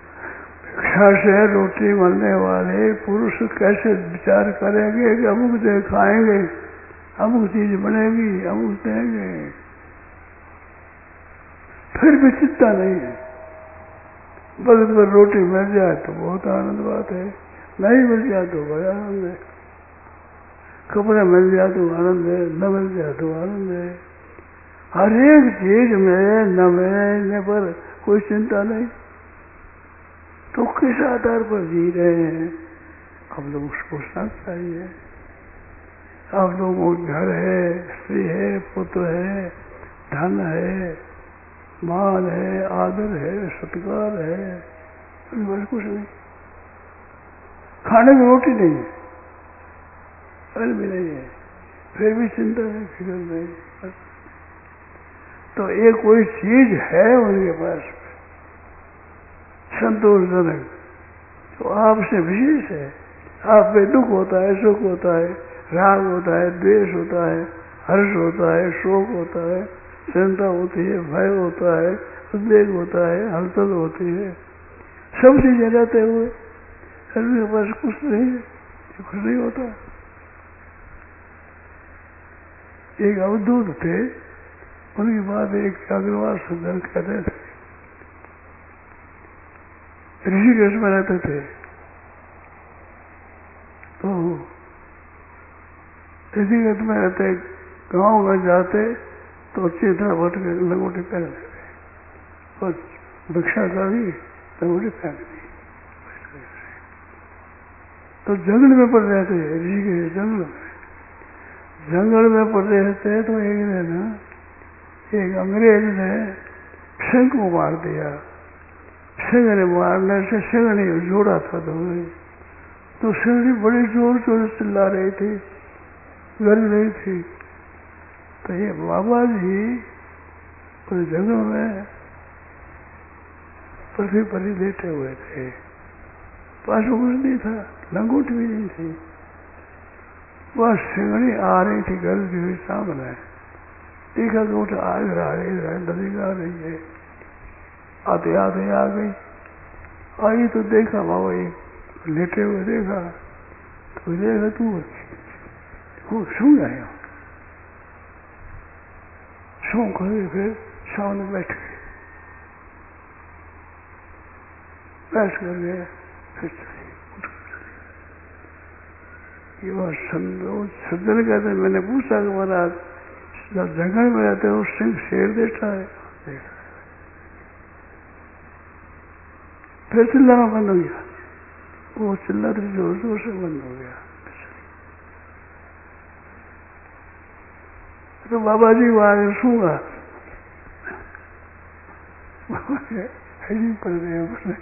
घर से रोटी मिलने वाले पुरुष कैसे विचार करेंगे कि अमुक दे खाएंगे, अमुक चीज बनेगी, अमुक देंगे, फिर भी चिंता नहीं है। बस पर रोटी मिल जाए तो बहुत आनंद बात है, नहीं मिल जाए तो बड़ा आनंद है। कपड़ा मिल जाए तो आनंद है, न मिल जाए तो आनंद है। हर एक चीज में न मिलने पर कोई चिंता नहीं। तो किस आधार पर जी रहे हैं आप लोग उसको सोचना चाहिए। आप लोगों को घर है, स्त्री है, पुत्र है, धन है, मान है, आदर है, सत्कार है, बस कुछ नहीं। खाने में रोटी नहीं है, फल भी नहीं है, फिर भी चिंता है, फिक्र नहीं। तो ये कोई चीज है उनके पास संतोषजनक, तो आपसे विशेष है। आप में दुख होता है, सुख होता है, राग होता है, द्वेष होता है, हर्ष होता है, शोक होता है, चिंता होती है, भय होता है, उद्वेग होता है, हलचल होती है, सब चीजें रहते हुए उनके पास कुछ नहीं है, कुछ नहीं होता। एक अवधूत थे, उनकी बात एक अग्रवाल सुंदर कहते थे, ऋषिकेश में रहते थे। तो ऋषिकेश में रहते, गांव में जाते तो अच्छी तरह बट के लंगोटी पहन लेते और भिक्षा करी लंगोटी पहन ली। तो जंगल में पड़ रहे थे, ऋषिकेश जंगल में जंगल में पड़ रहे थे। तो एक दिन एक अंग्रेज ने सिंह को मार दिया। सिंह ने मारने से सिंह ने जोड़ा था तो तो सिंह बड़ी जोर जोर से चिल्ला रही थी, गर रही थी। तो ये बाबा जी उस जंगल में पृथ्वी पर ही लेटे हुए थे, पास कुछ नहीं था, लंगोटी भी नहीं थी। वह सिंगड़ी आ रही थी गलती हुई सामने, देखा कि उठ आ रहा है, नदी आ रही है, आते आते आ गई। आई तो देखा बाबा एक लेटे हुए देखा, तो देखा तू वो सो गया, सो कर फिर सामने बैठ गए, बैठ कर गए, फिर चले उठ कर चले। ये बात सज्जन कहते, मैंने पूछा कि महाराज जब जंगल में रहते हो सिंह शेर देखता है, देखा फिर चिल्लाना बंद हो गया, वो चिल्लाते जोर जोर से बंद हो गया। तो बाबा जी वहां सूंगा पड़ रहे हैं,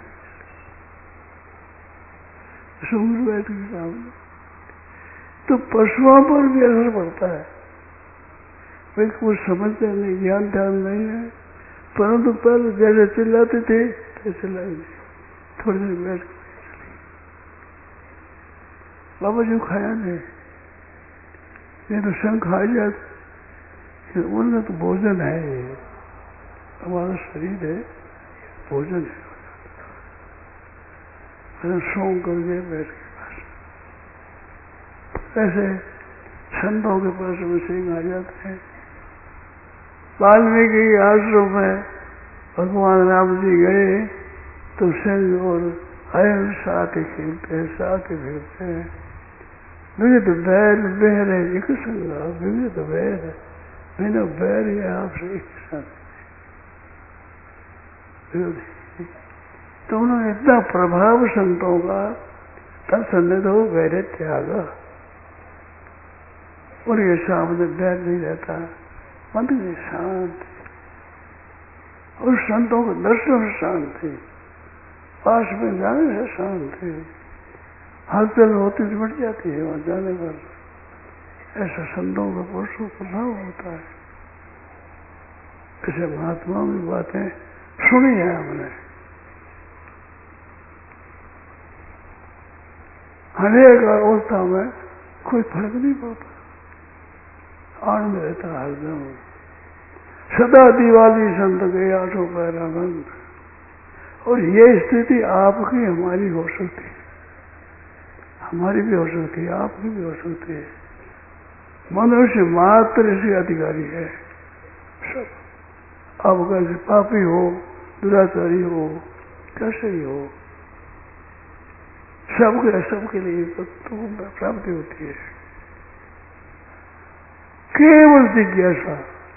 सूंघ बैठ के सामने। तो पशुओं पर भी असर पड़ता है, वे कुछ समझते नहीं, ज्ञान ध्यान नहीं है, परंतु पहले जैसे चिल्लाते थे तो चिल्लाई नहीं, थोड़ी देर बैठ चली। बाबा जी खाया नहीं, ये तो संग खा जाते, उनका तो भोजन है, हमारा शरीर है, भोजन है। सो करके बैठ के पास ऐसे संतों के पास में सिंह आ जाते हैं। वाल्मीकि आश्रम में भगवान राम जी गए तो सिंह और हरण साथ ही खेलते हैं, साथ ही खेलते हैं। विविध बैर बहरे एक संगा, विविध बैर बिना बैर है आपसे एक साथ। तो उन्होंने इतना प्रभाव संतों का, तब सन्निध हो बैरे त्यागा, और ये सामने बैर नहीं रहता, मन में शांत, और संतों के दर्शन से शांति, पास में जाने से शांति, हलचल होती तो बढ़ जाती है वहां जाने पर। ऐसा संतों का पुरुषों प्रभाव होता है। ऐसे महात्माओं की बातें सुनी है हमने, अनेक अवस्था में कोई फर्क नहीं पड़ता, आनंद रहता हरदम। सदा दिवाली संत के आठों पैरा बंद, और ये स्थिति आपकी हमारी हो सकती है, हमारी भी हो सकती है, आपकी भी हो सकती है। मनुष्य मात्र इसके अधिकारी है। सब अब कैसे पापी हो, दुराचारी हो, कैसे ही हो, सबके सबके लिए प्राप्ति होती है। केवल जिज्ञासा,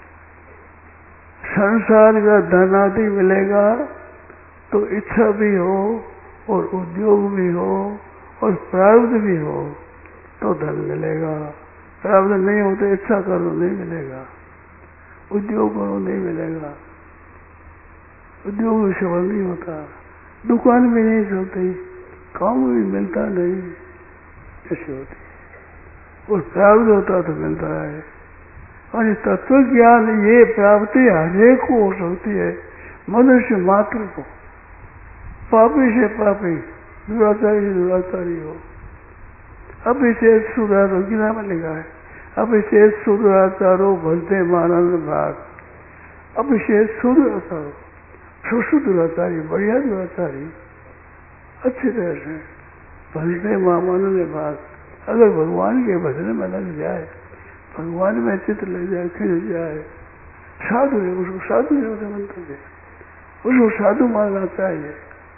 संसार का धन आदि मिलेगा तो इच्छा भी हो और उद्योग भी हो और प्रारब्ध भी हो तो धन मिलेगा। प्रारब्ध नहीं हो तो इच्छा करो नहीं मिलेगा, उद्योग करो नहीं मिलेगा, उद्योग सफल नहीं होता, दुकान भी नहीं चलती, काम भी मिलता नहीं, ऐसी होती है। और प्रारब्ध होता तो मिलता है। और तत्व ज्ञान ये प्राप्ति हरेक को हो सकती है, मनुष्य मात्र को। पापी से पापी, दुराचारी से दुराचारी हो। अब इसे सुधारो, गिना में लिखा है, अब इसे सुधाचारो भलते मानंद भाग। अब इसे सुधाचारो, सुशु दुराचारी, बढ़िया दुराचारी, अच्छी तरह से भलते मानंद भाग। अगर भगवान के भजन में लग जाए, भगवान में चित्त लग जाए, खिंच जाए, साधु है, उसको साधु है, मंत्र है, उसको साधु मानना चाहिए,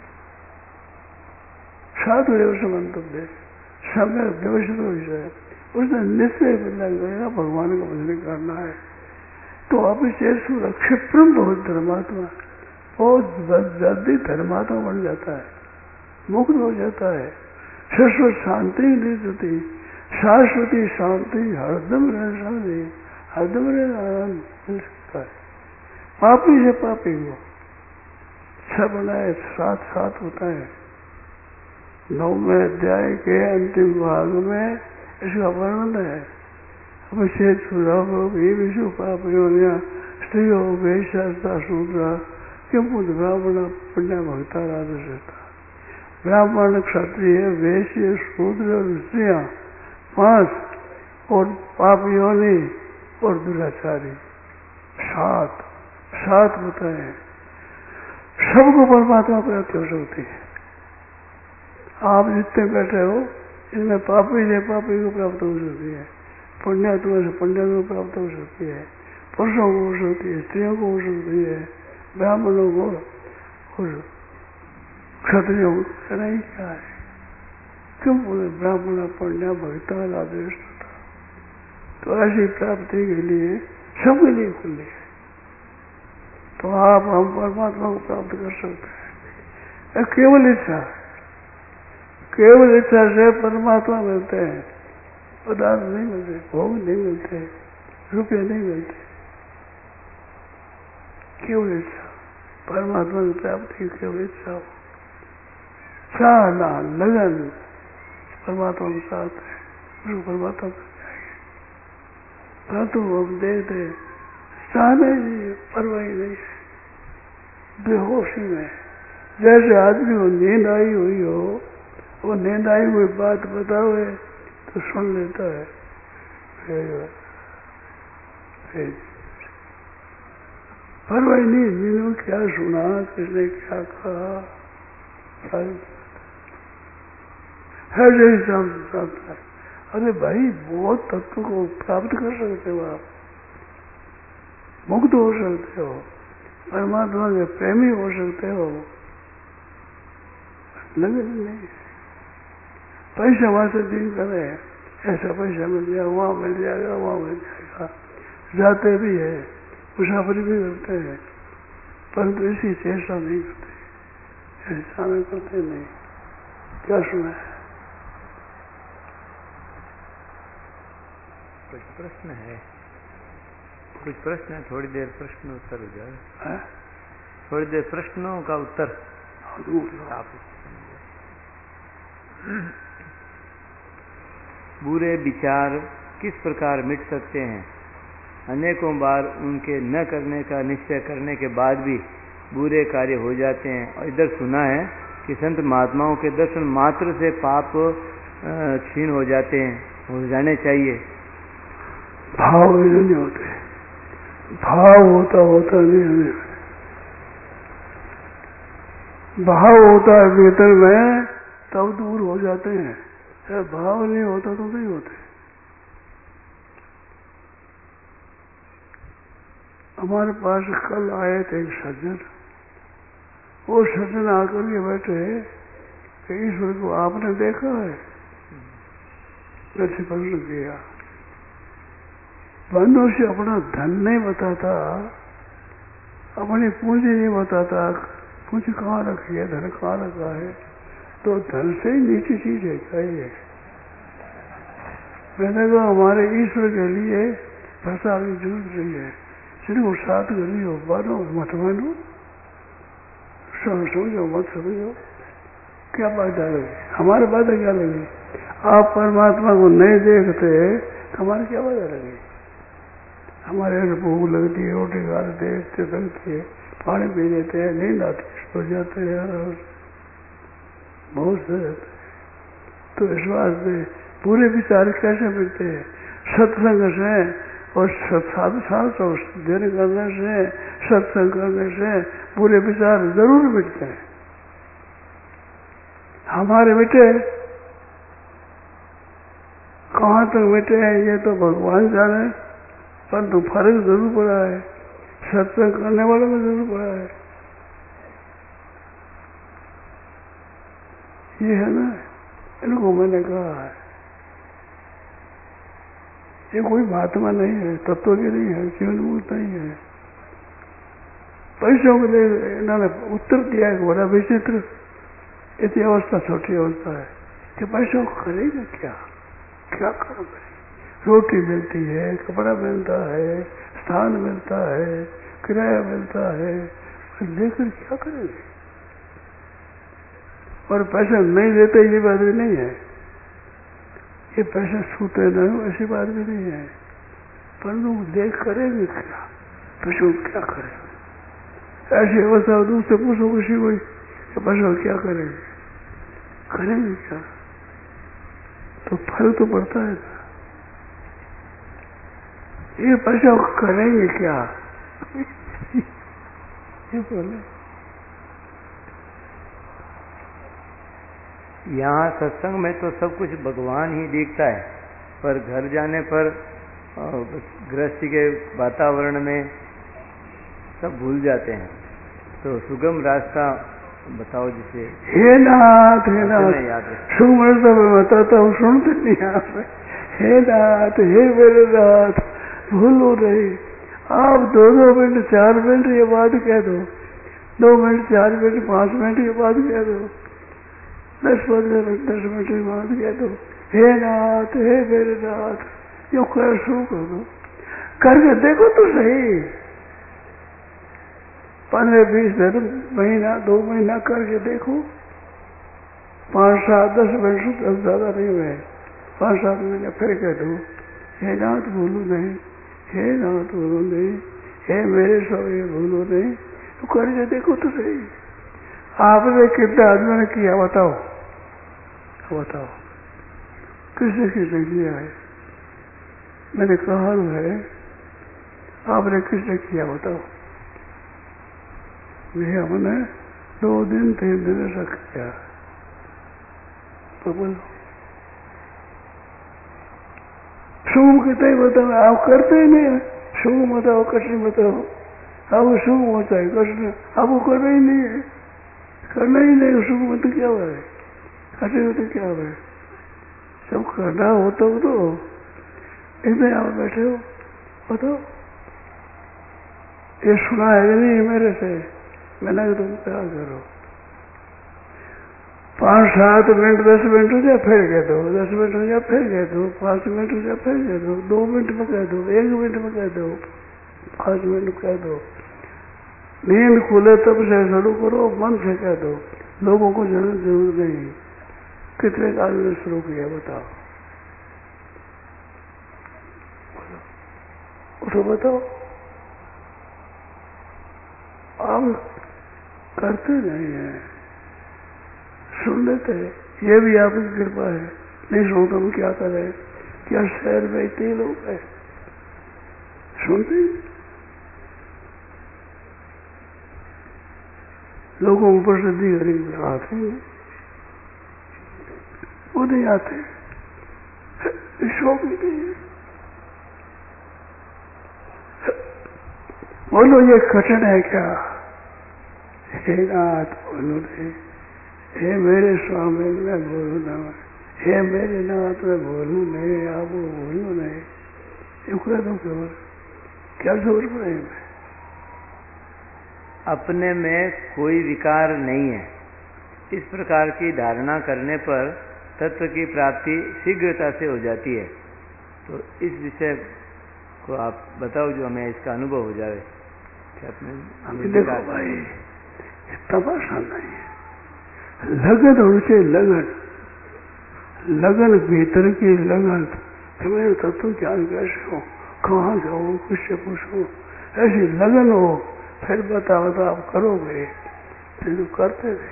साधु है उसे मंतव्य, समय व्यवस्थित हो जाए, उसने निश्चय लगेगा भगवान का भजन करना है। तो अब इसे क्षिप्रम बहुत धर्मात्मा, बहुत जल्दी धर्मात्मा बन जाता है, मुक्त हो जाता है। शाश्वत शांति नहीं होती, शाश्वती शांति हरदम रहने, हरदम रहना आनंद मिल सकता है। पापी से पापी को सब बनाए साथ साथ होता है। नौवें अध्याय के अंतिम भाग में इसका वर्णन है। अब से सुराव ये विश्व पापियों स्त्री हो गई शास्त्रा शूद्रा क्यों ब्राह्मण पुण्य भक्ता राजता। ब्राह्मण क्षत्रिय वैश्य शूद्र और स्त्रियां पांच और पापियों ने और दुराचारी सात सात बताए। सबको परमात्मा प्राप्ति हो सकती है। आप जितने बैठे हो इसमें पापी से पापी को प्राप्त हो सकती है, पुण्यात्मा से पुण्य को प्राप्त हो सकती है, पुरुषों को हो सकती है, स्त्रियों को हो सकती है, ब्राह्मणों को और क्षत्रियों को नहीं क्या है। क्यों बोले ब्राह्मण पुण्य भक्ता लादेश। तो ऐसी प्राप्ति के लिए सबके लिए खुली है। तो आप हम परमात्मा को प्राप्त कर सकते हैं। केवल इच्छा, केवल इच्छा से परमात्मा मिलते हैं, पदार्थ नहीं मिलते, भोग नहीं मिलते, रुपये नहीं मिलते। केवल इच्छा, परमात्मा की प्राप्ति केवल इच्छा हो, चाहना लगन परमात्मा के साथ है, उसको परमात्मा कर जाएंगे। परंतु हम देखते चाहने की परवाही नहीं है, बेहोशी में। जैसे आदमी को नींद आई हुई हो, वो नींद आई हुई बात बताओ है तो सुन लेता है, परवाही नहीं नींद में क्या सुना, किसने क्या कहा, ऐसे ही समझता है। अरे भाई बहुत तत्व को प्राप्त कर सकते हो आप, मुक्त हो सकते हो, परमात्मा के प्रेमी हो सकते हो। लगे नहीं पैसा वहां से दिन करे, ऐसा पैसा मिल जाएगा, वहां मिल जाएगा, वहां मिल जाएगा, जाते भी है, मुसाफरी भी करते हैं, परंतु इसी चेष्टा नहीं करते, ऐसा नहीं करते नहीं। क्या सुना है? कुछ प्रश्न है, कुछ प्रश्न है, थोड़ी देर प्रश्न उत्तर हो जाए, थोड़ी देर प्रश्नों का उत्तर आप। बुरे विचार किस प्रकार मिट सकते हैं? अनेकों बार उनके न करने का निश्चय करने के बाद भी बुरे कार्य हो जाते हैं। और इधर सुना है कि संत महात्माओं के दर्शन मात्र से पाप क्षीण हो जाते हैं, हो जाने चाहिए। भाव नहीं होते, भाव होता होता नहीं हमें, भाव होता है भीतर में तब दूर हो जाते हैं, भाव नहीं होता तो नहीं होते। हमारे पास कल आए थे एक सज्जन, वो सज्जन आकर के बैठे कि ईश्वर को आपने देखा है? वैसे प्रश्न किया। बंधु से अपना धन नहीं बताता, अपनी पूंजी नहीं बताता, पूंजी कहाँ रखी है, धन कहाँ रखा है, तो धन से ही नीची चीज है क्या ये? मैंने कहा हमारे ईश्वर के लिए पैसा की जरूरत नहीं है, सिर्फ साथ गली हो, मानो मत मानो, समझो मत समझो, क्या बात लगी? हमारे बात क्या लगी? आप परमात्मा को नहीं देखते, हमारी क्या बात लगी? हमारे भूख लगती है, रोटी खा देखते लगती है, पानी पी लेते हैं, नींद आती है, सो जाते हैं, बहुत से तो इस वास्ते पूरे विचार कैसे मिलते हैं? सत्संग से और साधु शास्त्र अध्ययन करने से, सत्संग करने से पूरे विचार जरूर मिटते हैं। हमारे मिटे कहाँ तक मिटे हैं ये तो भगवान जाने, परंतु फर्क जरूर पड़ा है, सत्संग करने वालों में जरूर पड़ा है। ये है ना, इनको मैंने कहा है, ये कोई महात्मा नहीं है, तत्व की नहीं है, जीवन मूर्त नहीं है। पैसों के लिए इन्होंने उत्तर दिया है, बड़ा विचित्र इतनी अवस्था, छोटी अवस्था है कि पैसों को करेगा क्या, क्या करोगे? रोटी मिलती है, कपड़ा मिलता है, स्थान मिलता है, किराया मिलता है, लेकर क्या करेंगे? और पैसा नहीं देते ये बात भी नहीं है, ये पैसा छूते नहीं ऐसी बात भी नहीं है, पर लोग देख करेंगे क्या, पैसों क्या करेंगे? ऐसी अवस्था दूसरे पूछो किसी को, पैसा क्या करेंगे, करेंगे क्या? तो फर्क तो पड़ता है ना, ये पैसा करेंगे क्या? ये बोले यहाँ सत्संग में तो सब कुछ भगवान ही दिखता है, पर घर जाने पर गृहस्थी के वातावरण में सब भूल जाते हैं। तो सुगम रास्ता बताओ जिसे। हे नाथ, हे नाथ, सुगम रास्ता मैं बताता हूँ, सुनते नहीं आप। हे नाथ, हे मेरे नाथ, भूलो नहीं, आप दो दो मिनट चार मिनट ये बात कह दो, दो मिनट चार मिनट पांच मिनट ये बात कह दो, दस पंद्रह मिनट दस मिनट की बात कह दो, हे नाथ, हे मेरे नाथ, यो कर शुरू कर दो, करके देखो तो सही। पंद्रह बीस दिन, महीना दो महीना करके देखो, पाँच सात दस मिनट से ज्यादा नहीं हुए, पाँच सात महीने फिर कह दो, हे नाथ भूलो नहीं, हे नाथ भूलो नहीं, हे मेरे स्वामी भूलो नहीं, तो करके देखो तो सही। आपने कितने आदमी ने किया बताओ, बताओ किसने किसने किया है? मैंने कहा है, आपने किसने किया बताओ? ये हमने दो दिन तीन दिन ऐसा किया, तो बोलो शुभ कहते ही बताओ, आप करते ही नहीं, शुभ बताओ कठिन बताओ, अब शुभ होता है कठिन आपको करना ही नहीं है, करना ही नहीं, शुभ में तो क्या हुआ है, कठिन में तो क्या हुआ है, सब करना हो तो तो इतने आप बैठे हो, बताओ ये सुना है नहीं मेरे से, मैंने तुम क्या करो, पाँच सात मिनट दस मिनट हो जाए फिर कह दो, दस मिनट हो जाए फिर कह दो, पाँच मिनट हो जाए फिर कह दो, दो मिनट में कह दो, एक मिनट में कह दो, पाँच मिनट में कह दो, नींद खुले तब से शुरू करो, मन से कह दो, लोगों को जरूरत जरूर नहीं। कितने काल में शुरू किया बताओ, उठो बताओ, आप करते नहीं है, सुन लेते हैं, ये भी आपकी कृपा है, नहीं सुनता हम क्या करें, क्या शहर में इतने लोग हैं सुनते, लोगों को प्रसिद्धि गरीब आते हैं, वो नहीं आते, शौक ही नहीं है। बोलो ये कठिन है क्या? हे नाथ बोलो नहीं, हे मेरे स्वामी मैं बोलू ना, हे मेरे नाथ मैं बोलू नहीं, आप वो बोलू नहीं, युक्र तो क्यों, क्या जोर पड़े मैं? अपने में कोई विकार नहीं है, इस प्रकार की धारणा करने पर तत्व की प्राप्ति शीघ्रता से हो जाती है। तो इस विषय को आप बताओ जो हमें इसका अनुभव हो जाए। अभी देखो भाई, तमाशा नहीं है, लगन होनी चाहिए, लगन, लगन भीतर की लगन। तुम्हें तत्व ज्ञान कैसे हो, कहाँ जाओ, कुछ से पूछो, ऐसी लगन हो, फिर बता बता आप करोगे, तो करते रहे।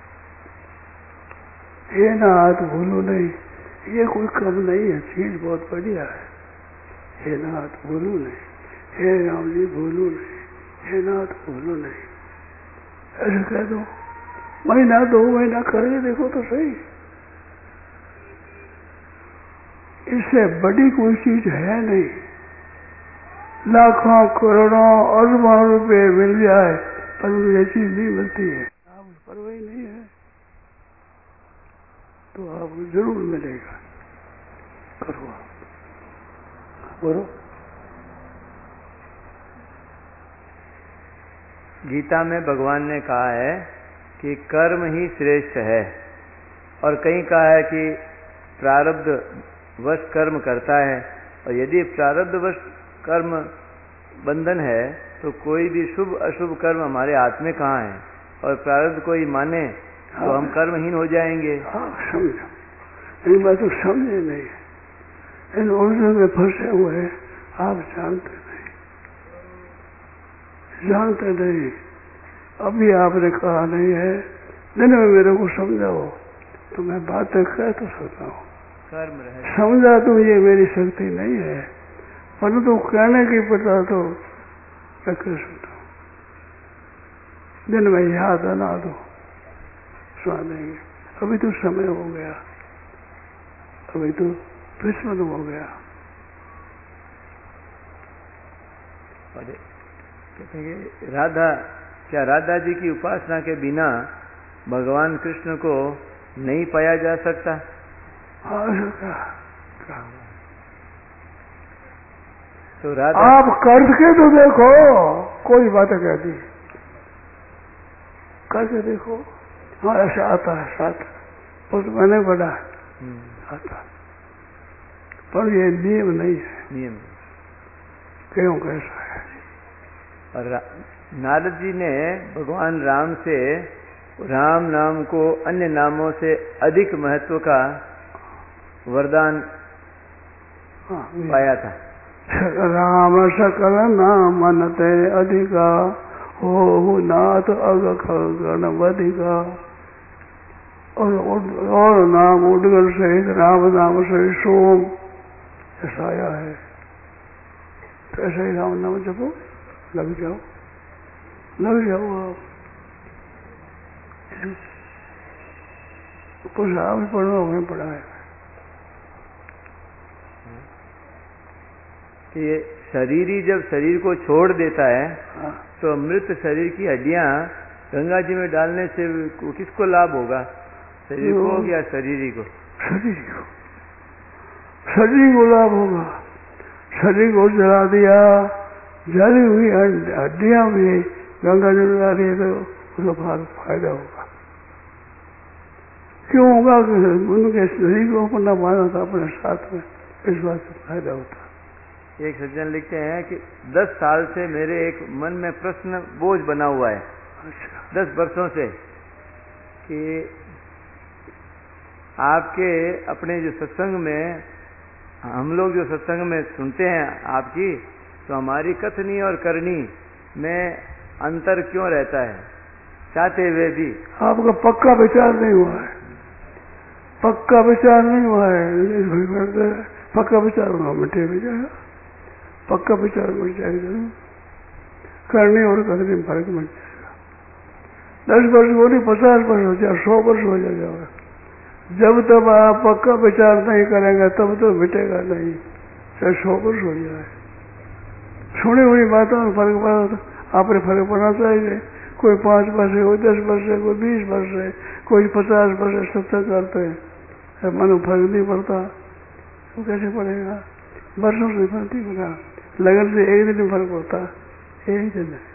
ये ना हाथ भूलो नहीं, ये कोई कम नहीं है, चीज बहुत बढ़िया है। हे नाथ भूलो नहीं, हे राम जी भूलो नहीं, हे नाथ भूलो नहीं, ऐसे कह दो। महीना दो महीना करके देखो तो सही, इससे बड़ी कोई चीज है नहीं। लाखों करोड़ों अरबों रुपए मिल जाए पर ये चीज नहीं मिलती है, आप परवाही नहीं है तो आपको जरूर मिलेगा। करो बोलो। गीता में भगवान ने कहा है कि कर्म ही श्रेष्ठ है, और कहीं कहा है कि प्रारब्ध वश कर्म करता है, और यदि प्रारब्ध वश कर्म बंधन है तो कोई भी शुभ अशुभ कर्म हमारे हाथ में कहाँ है, और प्रारब्ध कोई माने तो हम कर्महीन हो जाएंगे। हाँ समझो, इन बात तो समझे नहीं, इन उलझन में फंसे हुए हैं, आप जानते नहीं, जानते नहीं। अभी आपने कहा नहीं है, दिन में मेरे को समझाओ तो मैं बातें कह तो सकता हूँ, समझा तो ये मेरी शक्ति नहीं है, परंतु तो कहने की पता तो मैं कर सकता हूँ। दिन में याद आना दो, सुना देंगे। अभी तो समय हो गया, अभी तो दुश्मन हो गया। कहते हैं राधा, क्या राधा जी की उपासना के बिना भगवान कृष्ण को नहीं पाया जा सकता? तो राधा आप करके तो देखो, कोई बात कहती करके देखो। हाँ ऐसा आता है साथ, उस मैंने बड़ा आता, पर ये नियम नहीं है, नियम क्यों कैसा है। और नारद जी ने भगवान राम से राम नाम को अन्य नामों से अधिक महत्व का वरदान हाँ, पाया था। राम सकल नाम मनते अधिका, हो नाथ अगख गणपतिका। और, और नाम उडगल सहित राम नाम सहित सोम, ऐसा आया है। तो ऐसा ही राम नाम जपो, लग जाओ, लग जाओ आप। कुछ आप पढ़ो, हमें पढ़ा है कि ये शरीर ही जब शरीर को छोड़ देता है, हाँ। तो मृत शरीर की हड्डियां गंगा जी में डालने से किसको लाभ होगा? शरीर को या शरीर को? शरीर को, शरीर को लाभ होगा। शरीर को जला दिया, जली हुई हड्डियां भी गंगा जी में डाली है तो उसका फायदा होगा। क्यों होगा? उनके शरीर को अपना माना था अपने साथ में, इस बात से फायदा होता। एक सज्जन लिखते हैं कि दस साल से मेरे एक मन में प्रश्न बोझ बना हुआ है, अच्छा। दस वर्षों से, कि आपके अपने जो सत्संग में, हम लोग जो सत्संग में सुनते हैं आपकी, तो हमारी कथनी और करनी में अंतर क्यों रहता है? चाहते हुए भी आपका पक्का विचार नहीं हुआ है, पक्का विचार नहीं हुआ है। पक्का विचार होगा, मिटे भी जाएगा, पक्का विचार मिट जाएगा जरूर। करनी और करनी में फर्क मिट जाएगा। दस वर्ष को नहीं, पचास वर्ष हो जाए, सौ वर्ष हो जाएगा। जब तक आप पक्का विचार नहीं करेंगे तब तो मिटेगा नहीं, चाहे सौ वर्ष हो जाए। सुनी हुई बातों में फर्क पड़ा, आपने फर्क पड़ना चाहिए। कोई पांच वर्ष है, कोई दस वर्ष है, कोई बीस वर्ष है, कोई पचास वर्ष है, सत्तर करते हैं, मन फर्क नहीं पड़ता तो कैसे पड़ेगा? वर्षों से फर्क नहीं पड़ा, लगन से एक दिन में फर्क पड़ता, एक दिन है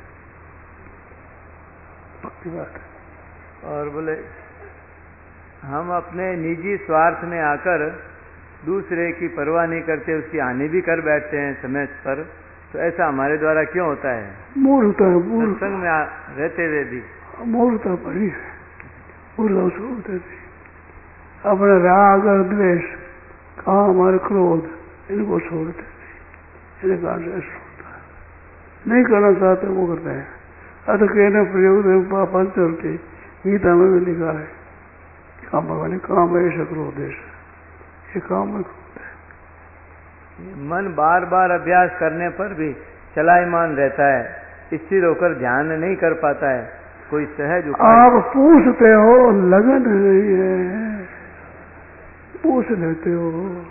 पक्की बात है। और बोले हम अपने निजी स्वार्थ में आकर दूसरे की परवाह नहीं करते, उसकी हानि भी कर बैठते हैं समय पर, तो ऐसा हमारे द्वारा क्यों होता है? मूर्खता है, मूर्ख सत्संग में रहते हुए भी मूर्खता पड़ी है, मूर्खता छोड़ते थे। अपना राग और द्वेष, काम और क्रोध, इनको छोड़ते थे, इन्हें कहा से छोड़ता है, नहीं करना चाहते वो करते हैं। अतः कहना प्रयोग पंचर के गीता में भी लिखा है, काम भगवान काम ऐसा क्रोध ऐसा, ये काम में क्रोध है। मन बार बार अभ्यास करने पर भी चलायमान रहता है, स्थिर होकर ध्यान नहीं कर पाता है। कोई सहज उपाय आप पूछते हो, लगन नहीं है, पूछ लेते हो।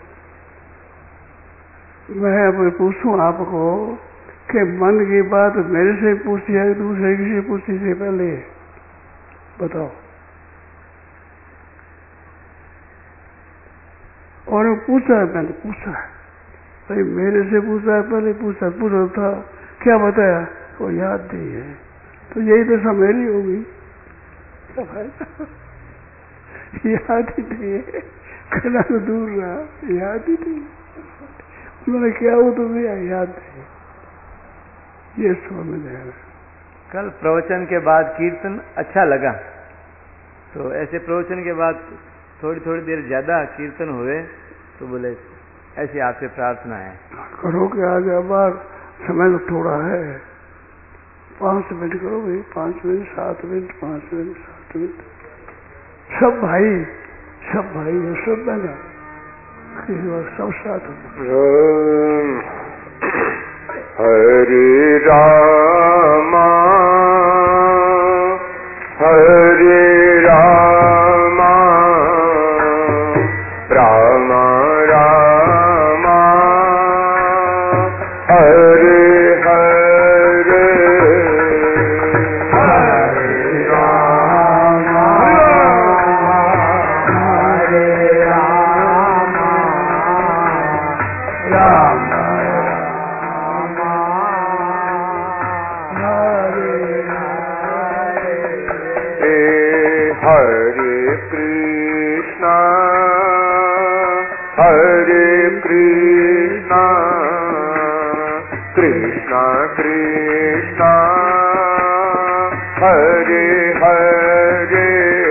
मैं अब पूछूं आपको कि मन की बात मेरे से पूछी है, दूसरे किसी पूछी से पहले बताओ। और पूछा है, मैंने पूछा है भाई, मेरे से पूछा है, पहले पूछा, पूछा था क्या बताया, वो याद नहीं है, तो यही दशा मेरी होगी, याद ही नहीं है, खड़ा तो दूर रहा, याद ही नहीं, उन्होंने क्या वो तो भी याद नहीं, ये समझ में। कल प्रवचन के बाद कीर्तन अच्छा लगा, तो ऐसे प्रवचन के बाद थोड़ी थोड़ी देर ज्यादा कीर्तन हुए, तो बोले ऐसी आपसे प्रार्थना है। करो कि आगे बार समय तो थोड़ा है, पांच मिनट करो भाई, पांच मिनट सात मिनट पांच मिनट सात मिनट, सब भाई सब भाई है, सब बना किसी बार सब साथ। हरे रामा हरे रामा राम रामा हरे हरे हरे रामा हरे रामा राम हरे कृष्णा हरे कृष्णा कृष्णा कृष्णा हरे हरे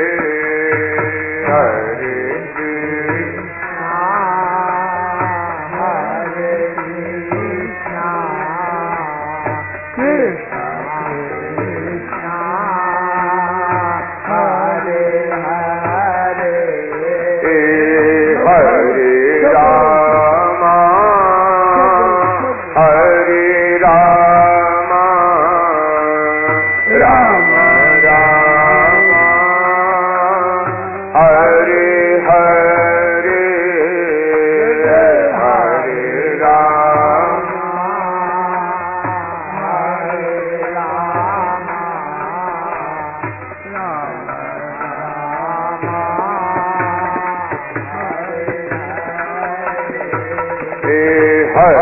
हरे कृष्णा हरे कृष्णा कृष्णा Hey